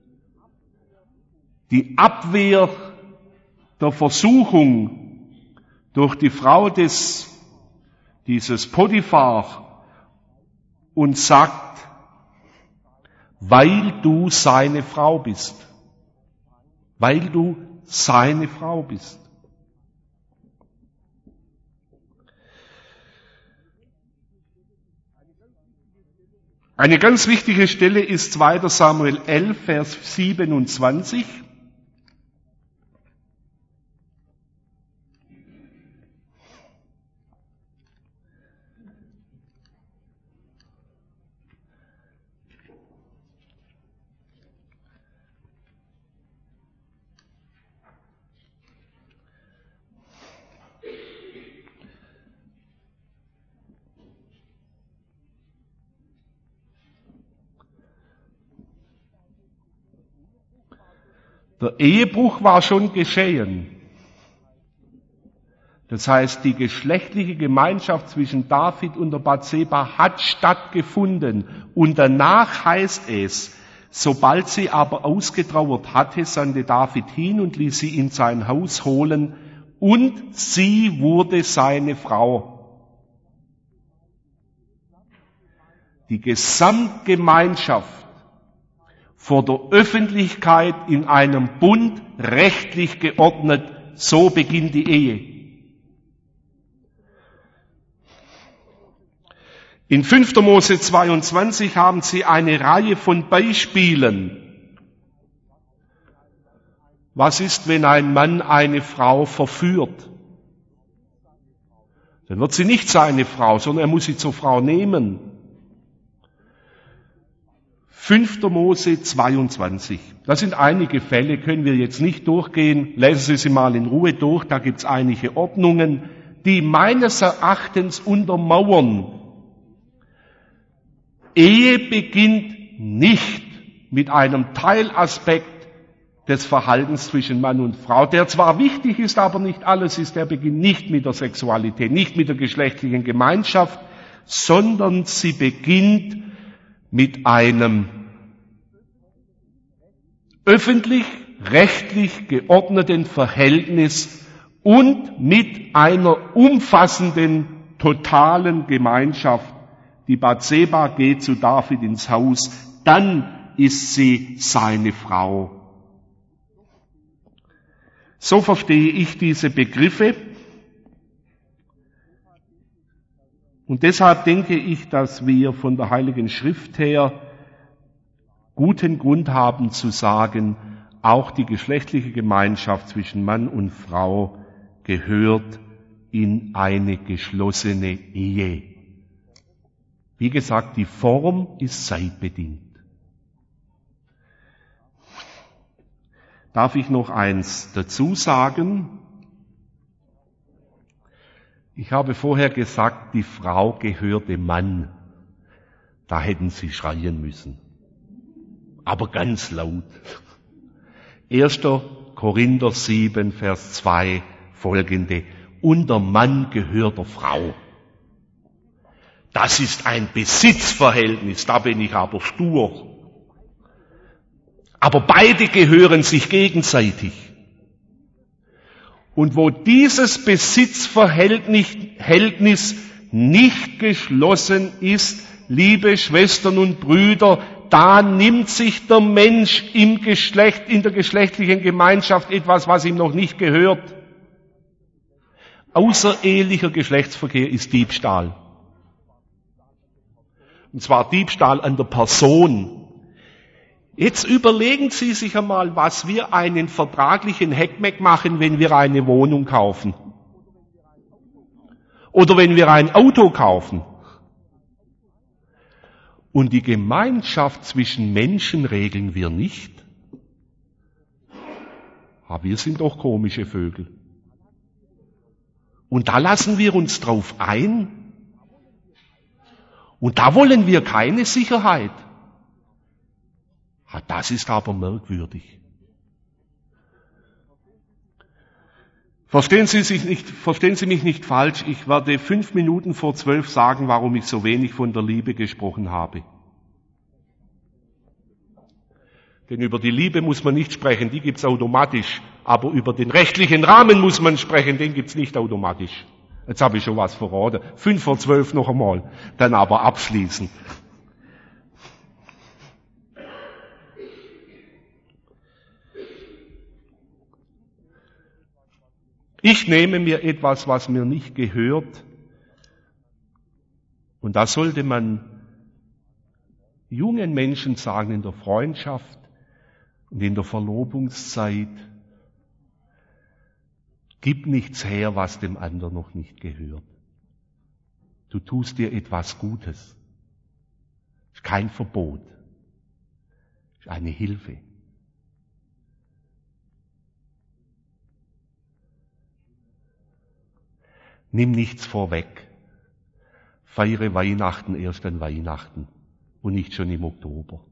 A: die Abwehr der Versuchung durch die Frau dieses Potiphar und sagt, weil du seine Frau bist. Weil du seine Frau bist. Eine ganz wichtige Stelle ist 2. Samuel 11, Vers 27. Der Ehebruch war schon geschehen. Das heißt, die geschlechtliche Gemeinschaft zwischen David und der Bathseba hat stattgefunden. Und danach heißt es, sobald sie aber ausgetrauert hatte, sandte David hin und ließ sie in sein Haus holen und sie wurde seine Frau. Die Gesamtgemeinschaft vor der Öffentlichkeit in einem Bund rechtlich geordnet, so beginnt die Ehe. In 5. Mose 22 haben Sie eine Reihe von Beispielen. Was ist, wenn ein Mann eine Frau verführt? Dann wird sie nicht seine Frau, sondern er muss sie zur Frau nehmen. 5. Mose 22. Das sind einige Fälle, können wir jetzt nicht durchgehen. Lesen Sie sie mal in Ruhe durch, da gibt es einige Ordnungen, die meines Erachtens untermauern. Ehe beginnt nicht mit einem Teilaspekt des Verhaltens zwischen Mann und Frau, der zwar wichtig ist, aber nicht alles ist. Der beginnt nicht mit der Sexualität, nicht mit der geschlechtlichen Gemeinschaft, sondern sie beginnt mit einem öffentlich-rechtlich geordneten Verhältnis und mit einer umfassenden, totalen Gemeinschaft. Die Bathseba geht zu David ins Haus, dann ist sie seine Frau. So verstehe ich diese Begriffe. Und deshalb denke ich, dass wir von der Heiligen Schrift her guten Grund haben zu sagen, auch die geschlechtliche Gemeinschaft zwischen Mann und Frau gehört in eine geschlossene Ehe. Wie gesagt, die Form ist zeitbedingt. Darf ich noch eins dazu sagen? Ich habe vorher gesagt, die Frau gehört dem Mann. Da hätten Sie schreien müssen. Aber ganz laut. 1. Korinther 7, Vers 2 folgende. Und der Mann gehört der Frau. Das ist ein Besitzverhältnis, da bin ich aber stur. Aber beide gehören sich gegenseitig. Und wo dieses Besitzverhältnis nicht geschlossen ist, liebe Schwestern und Brüder, da nimmt sich der Mensch in der geschlechtlichen Gemeinschaft etwas, was ihm noch nicht gehört. Außerehelicher Geschlechtsverkehr ist Diebstahl. Und zwar Diebstahl an der Person. Jetzt überlegen Sie sich einmal, was wir einen vertraglichen Heckmeck machen, wenn wir eine Wohnung kaufen. Oder wenn wir ein Auto kaufen. Und die Gemeinschaft zwischen Menschen regeln wir nicht. Aber wir sind doch komische Vögel. Und da lassen wir uns drauf ein. Und da wollen wir keine Sicherheit. Das ist aber merkwürdig. Verstehen Sie mich nicht falsch, ich werde 5 Minuten vor 12 sagen, warum ich so wenig von der Liebe gesprochen habe. Denn über die Liebe muss man nicht sprechen, die gibt's automatisch. Aber über den rechtlichen Rahmen muss man sprechen, den gibt's nicht automatisch. Jetzt habe ich schon was verraten. 5 vor 12 noch einmal, dann aber abschließen. Ich nehme mir etwas, was mir nicht gehört. Und da sollte man jungen Menschen sagen, in der Freundschaft und in der Verlobungszeit, gib nichts her, was dem anderen noch nicht gehört. Du tust dir etwas Gutes. Ist kein Verbot. Ist eine Hilfe. Nimm nichts vorweg. Feiere Weihnachten erst an Weihnachten und nicht schon im Oktober.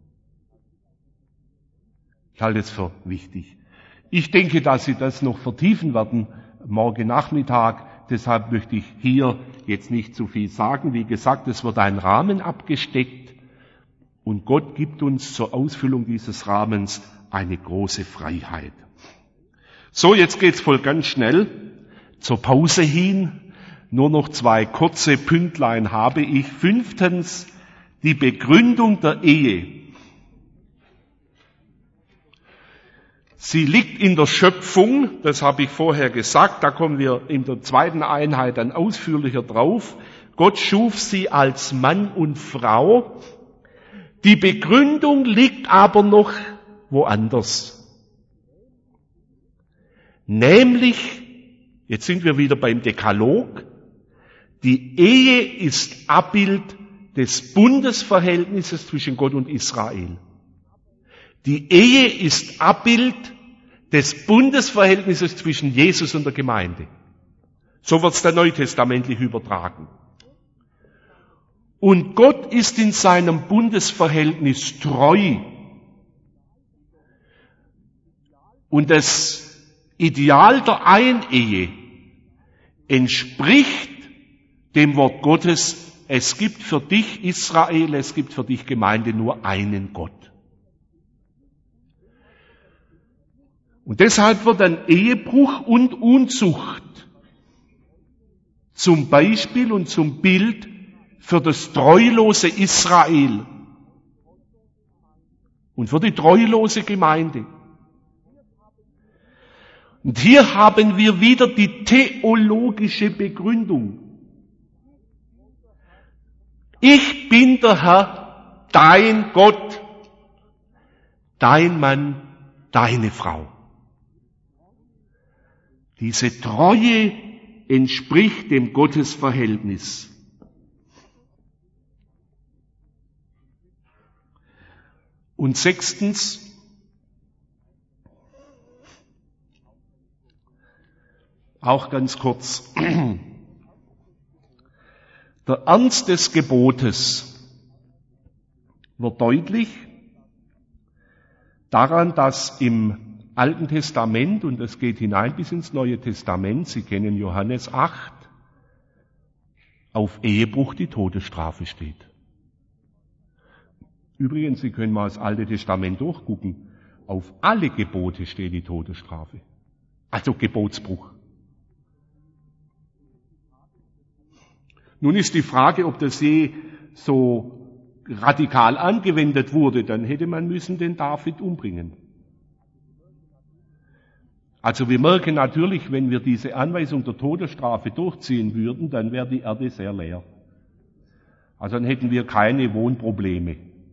A: Ich halte es für wichtig. Ich denke, dass Sie das noch vertiefen werden morgen Nachmittag. Deshalb möchte ich hier jetzt nicht zu viel sagen. Wie gesagt, es wird ein Rahmen abgesteckt und Gott gibt uns zur Ausfüllung dieses Rahmens eine große Freiheit. So, jetzt geht's voll ganz schnell zur Pause hin. Nur noch 2 kurze Pünktlein habe ich. 5. Die Begründung der Ehe. Sie liegt in der Schöpfung, das habe ich vorher gesagt, da kommen wir in der 2. Einheit dann ausführlicher drauf. Gott schuf sie als Mann und Frau. Die Begründung liegt aber noch woanders. Nämlich, jetzt sind wir wieder beim Dekalog, die Ehe ist Abbild des Bundesverhältnisses zwischen Gott und Israel. Die Ehe ist Abbild des Bundesverhältnisses zwischen Jesus und der Gemeinde. So wird es dann neutestamentlich übertragen. Und Gott ist in seinem Bundesverhältnis treu. Und das Ideal der Einehe entspricht dem Wort Gottes, es gibt für dich Israel, es gibt für dich Gemeinde nur einen Gott. Und deshalb wird ein Ehebruch und Unzucht zum Beispiel und zum Bild für das treulose Israel und für die treulose Gemeinde. Und hier haben wir wieder die theologische Begründung. Ich bin der Herr, dein Gott, dein Mann, deine Frau. Diese Treue entspricht dem Gottesverhältnis. Und 6. Auch ganz kurz. Der Ernst des Gebotes wird deutlich daran, dass im Alten Testament, und es geht hinein bis ins Neue Testament, Sie kennen Johannes 8, auf Ehebruch die Todesstrafe steht. Übrigens, Sie können mal das Alte Testament durchgucken, auf alle Gebote steht die Todesstrafe. Also Gebotsbruch. Nun ist die Frage, ob das je so radikal angewendet wurde, dann hätte man müssen den David umbringen. Also wir merken natürlich, wenn wir diese Anweisung der Todesstrafe durchziehen würden, dann wäre die Erde sehr leer. Also dann hätten wir keine Wohnprobleme.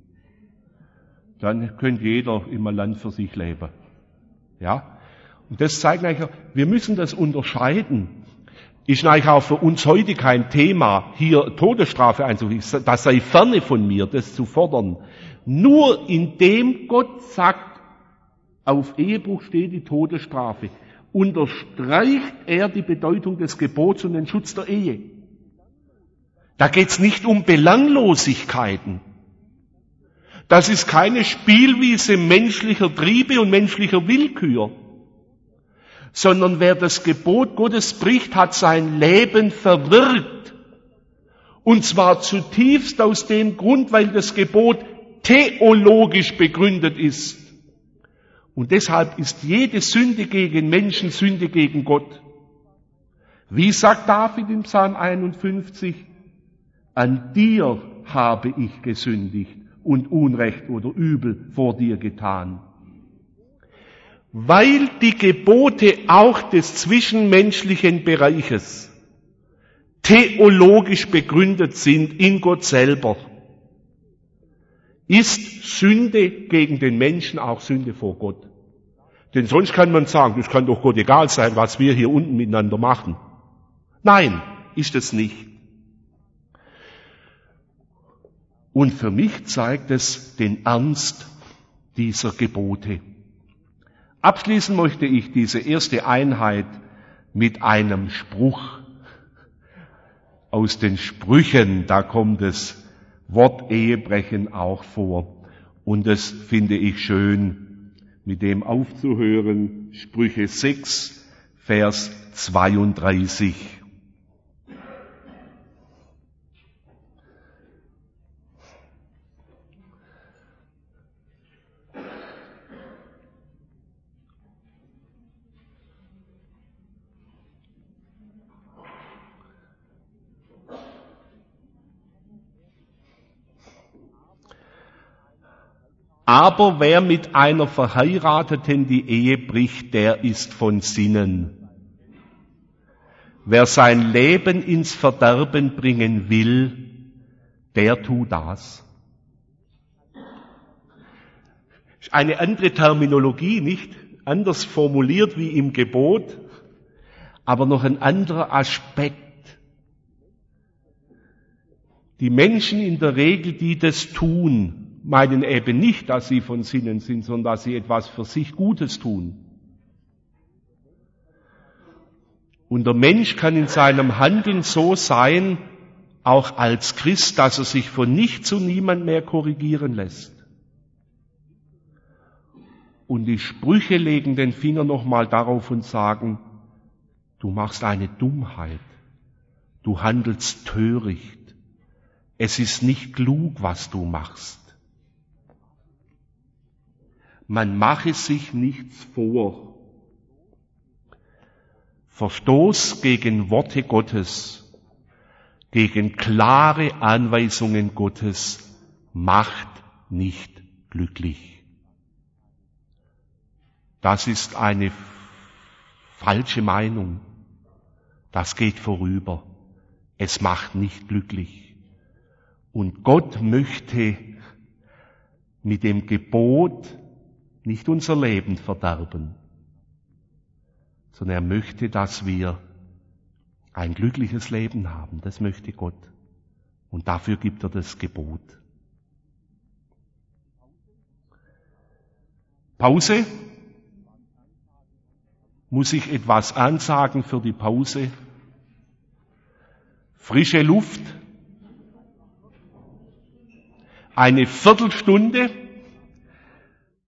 A: Dann könnte jeder im Land für sich leben. Ja? Und das zeigt eigentlich, wir müssen das unterscheiden. Ist eigentlich auch für uns heute kein Thema, hier Todesstrafe einzuführen. Das sei ferne von mir, das zu fordern. Nur indem Gott sagt, auf Ehebruch steht die Todesstrafe, unterstreicht er die Bedeutung des Gebots und den Schutz der Ehe. Da geht's nicht um Belanglosigkeiten. Das ist keine Spielwiese menschlicher Triebe und menschlicher Willkür, sondern wer das Gebot Gottes bricht, hat sein Leben verwirkt. Und zwar zutiefst aus dem Grund, weil das Gebot theologisch begründet ist. Und deshalb ist jede Sünde gegen Menschen Sünde gegen Gott. Wie sagt David im Psalm 51? An dir habe ich gesündigt und Unrecht oder Übel vor dir getan. weil die Gebote auch des zwischenmenschlichen Bereiches theologisch begründet sind in Gott selber, ist Sünde gegen den Menschen auch Sünde vor Gott. Denn sonst kann man sagen, das kann doch Gott egal sein, was wir hier unten miteinander machen. Nein, ist es nicht. Und für mich zeigt es den Ernst dieser Gebote. Abschließen möchte ich diese erste Einheit mit einem Spruch aus den Sprüchen. Da kommt das Wort Ehebrechen auch vor. Und das finde ich schön, mit dem aufzuhören. Sprüche 6, Vers 32. Aber wer mit einer Verheirateten die Ehe bricht, der ist von Sinnen. Wer sein Leben ins Verderben bringen will, der tut das. Eine andere Terminologie, nicht anders formuliert wie im Gebot, aber noch ein anderer Aspekt. Die Menschen in der Regel, die das tun, meinen eben nicht, dass sie von Sinnen sind, sondern dass sie etwas für sich Gutes tun. Und der Mensch kann in seinem Handeln so sein, auch als Christ, dass er sich von nichts und niemand mehr korrigieren lässt. Und die Sprüche legen den Finger nochmal darauf und sagen, du machst eine Dummheit, du handelst töricht, es ist nicht klug, was du machst. Man mache sich nichts vor. Verstoß gegen Worte Gottes, gegen klare Anweisungen Gottes macht nicht glücklich. Das ist eine falsche Meinung. Das geht vorüber. Es macht nicht glücklich. Und Gott möchte mit dem Gebot nicht unser Leben verderben, sondern er möchte, dass wir ein glückliches Leben haben. Das möchte Gott. Und dafür gibt er das Gebot. Pause. Muss ich etwas ansagen für die Pause? Frische Luft. Eine Viertelstunde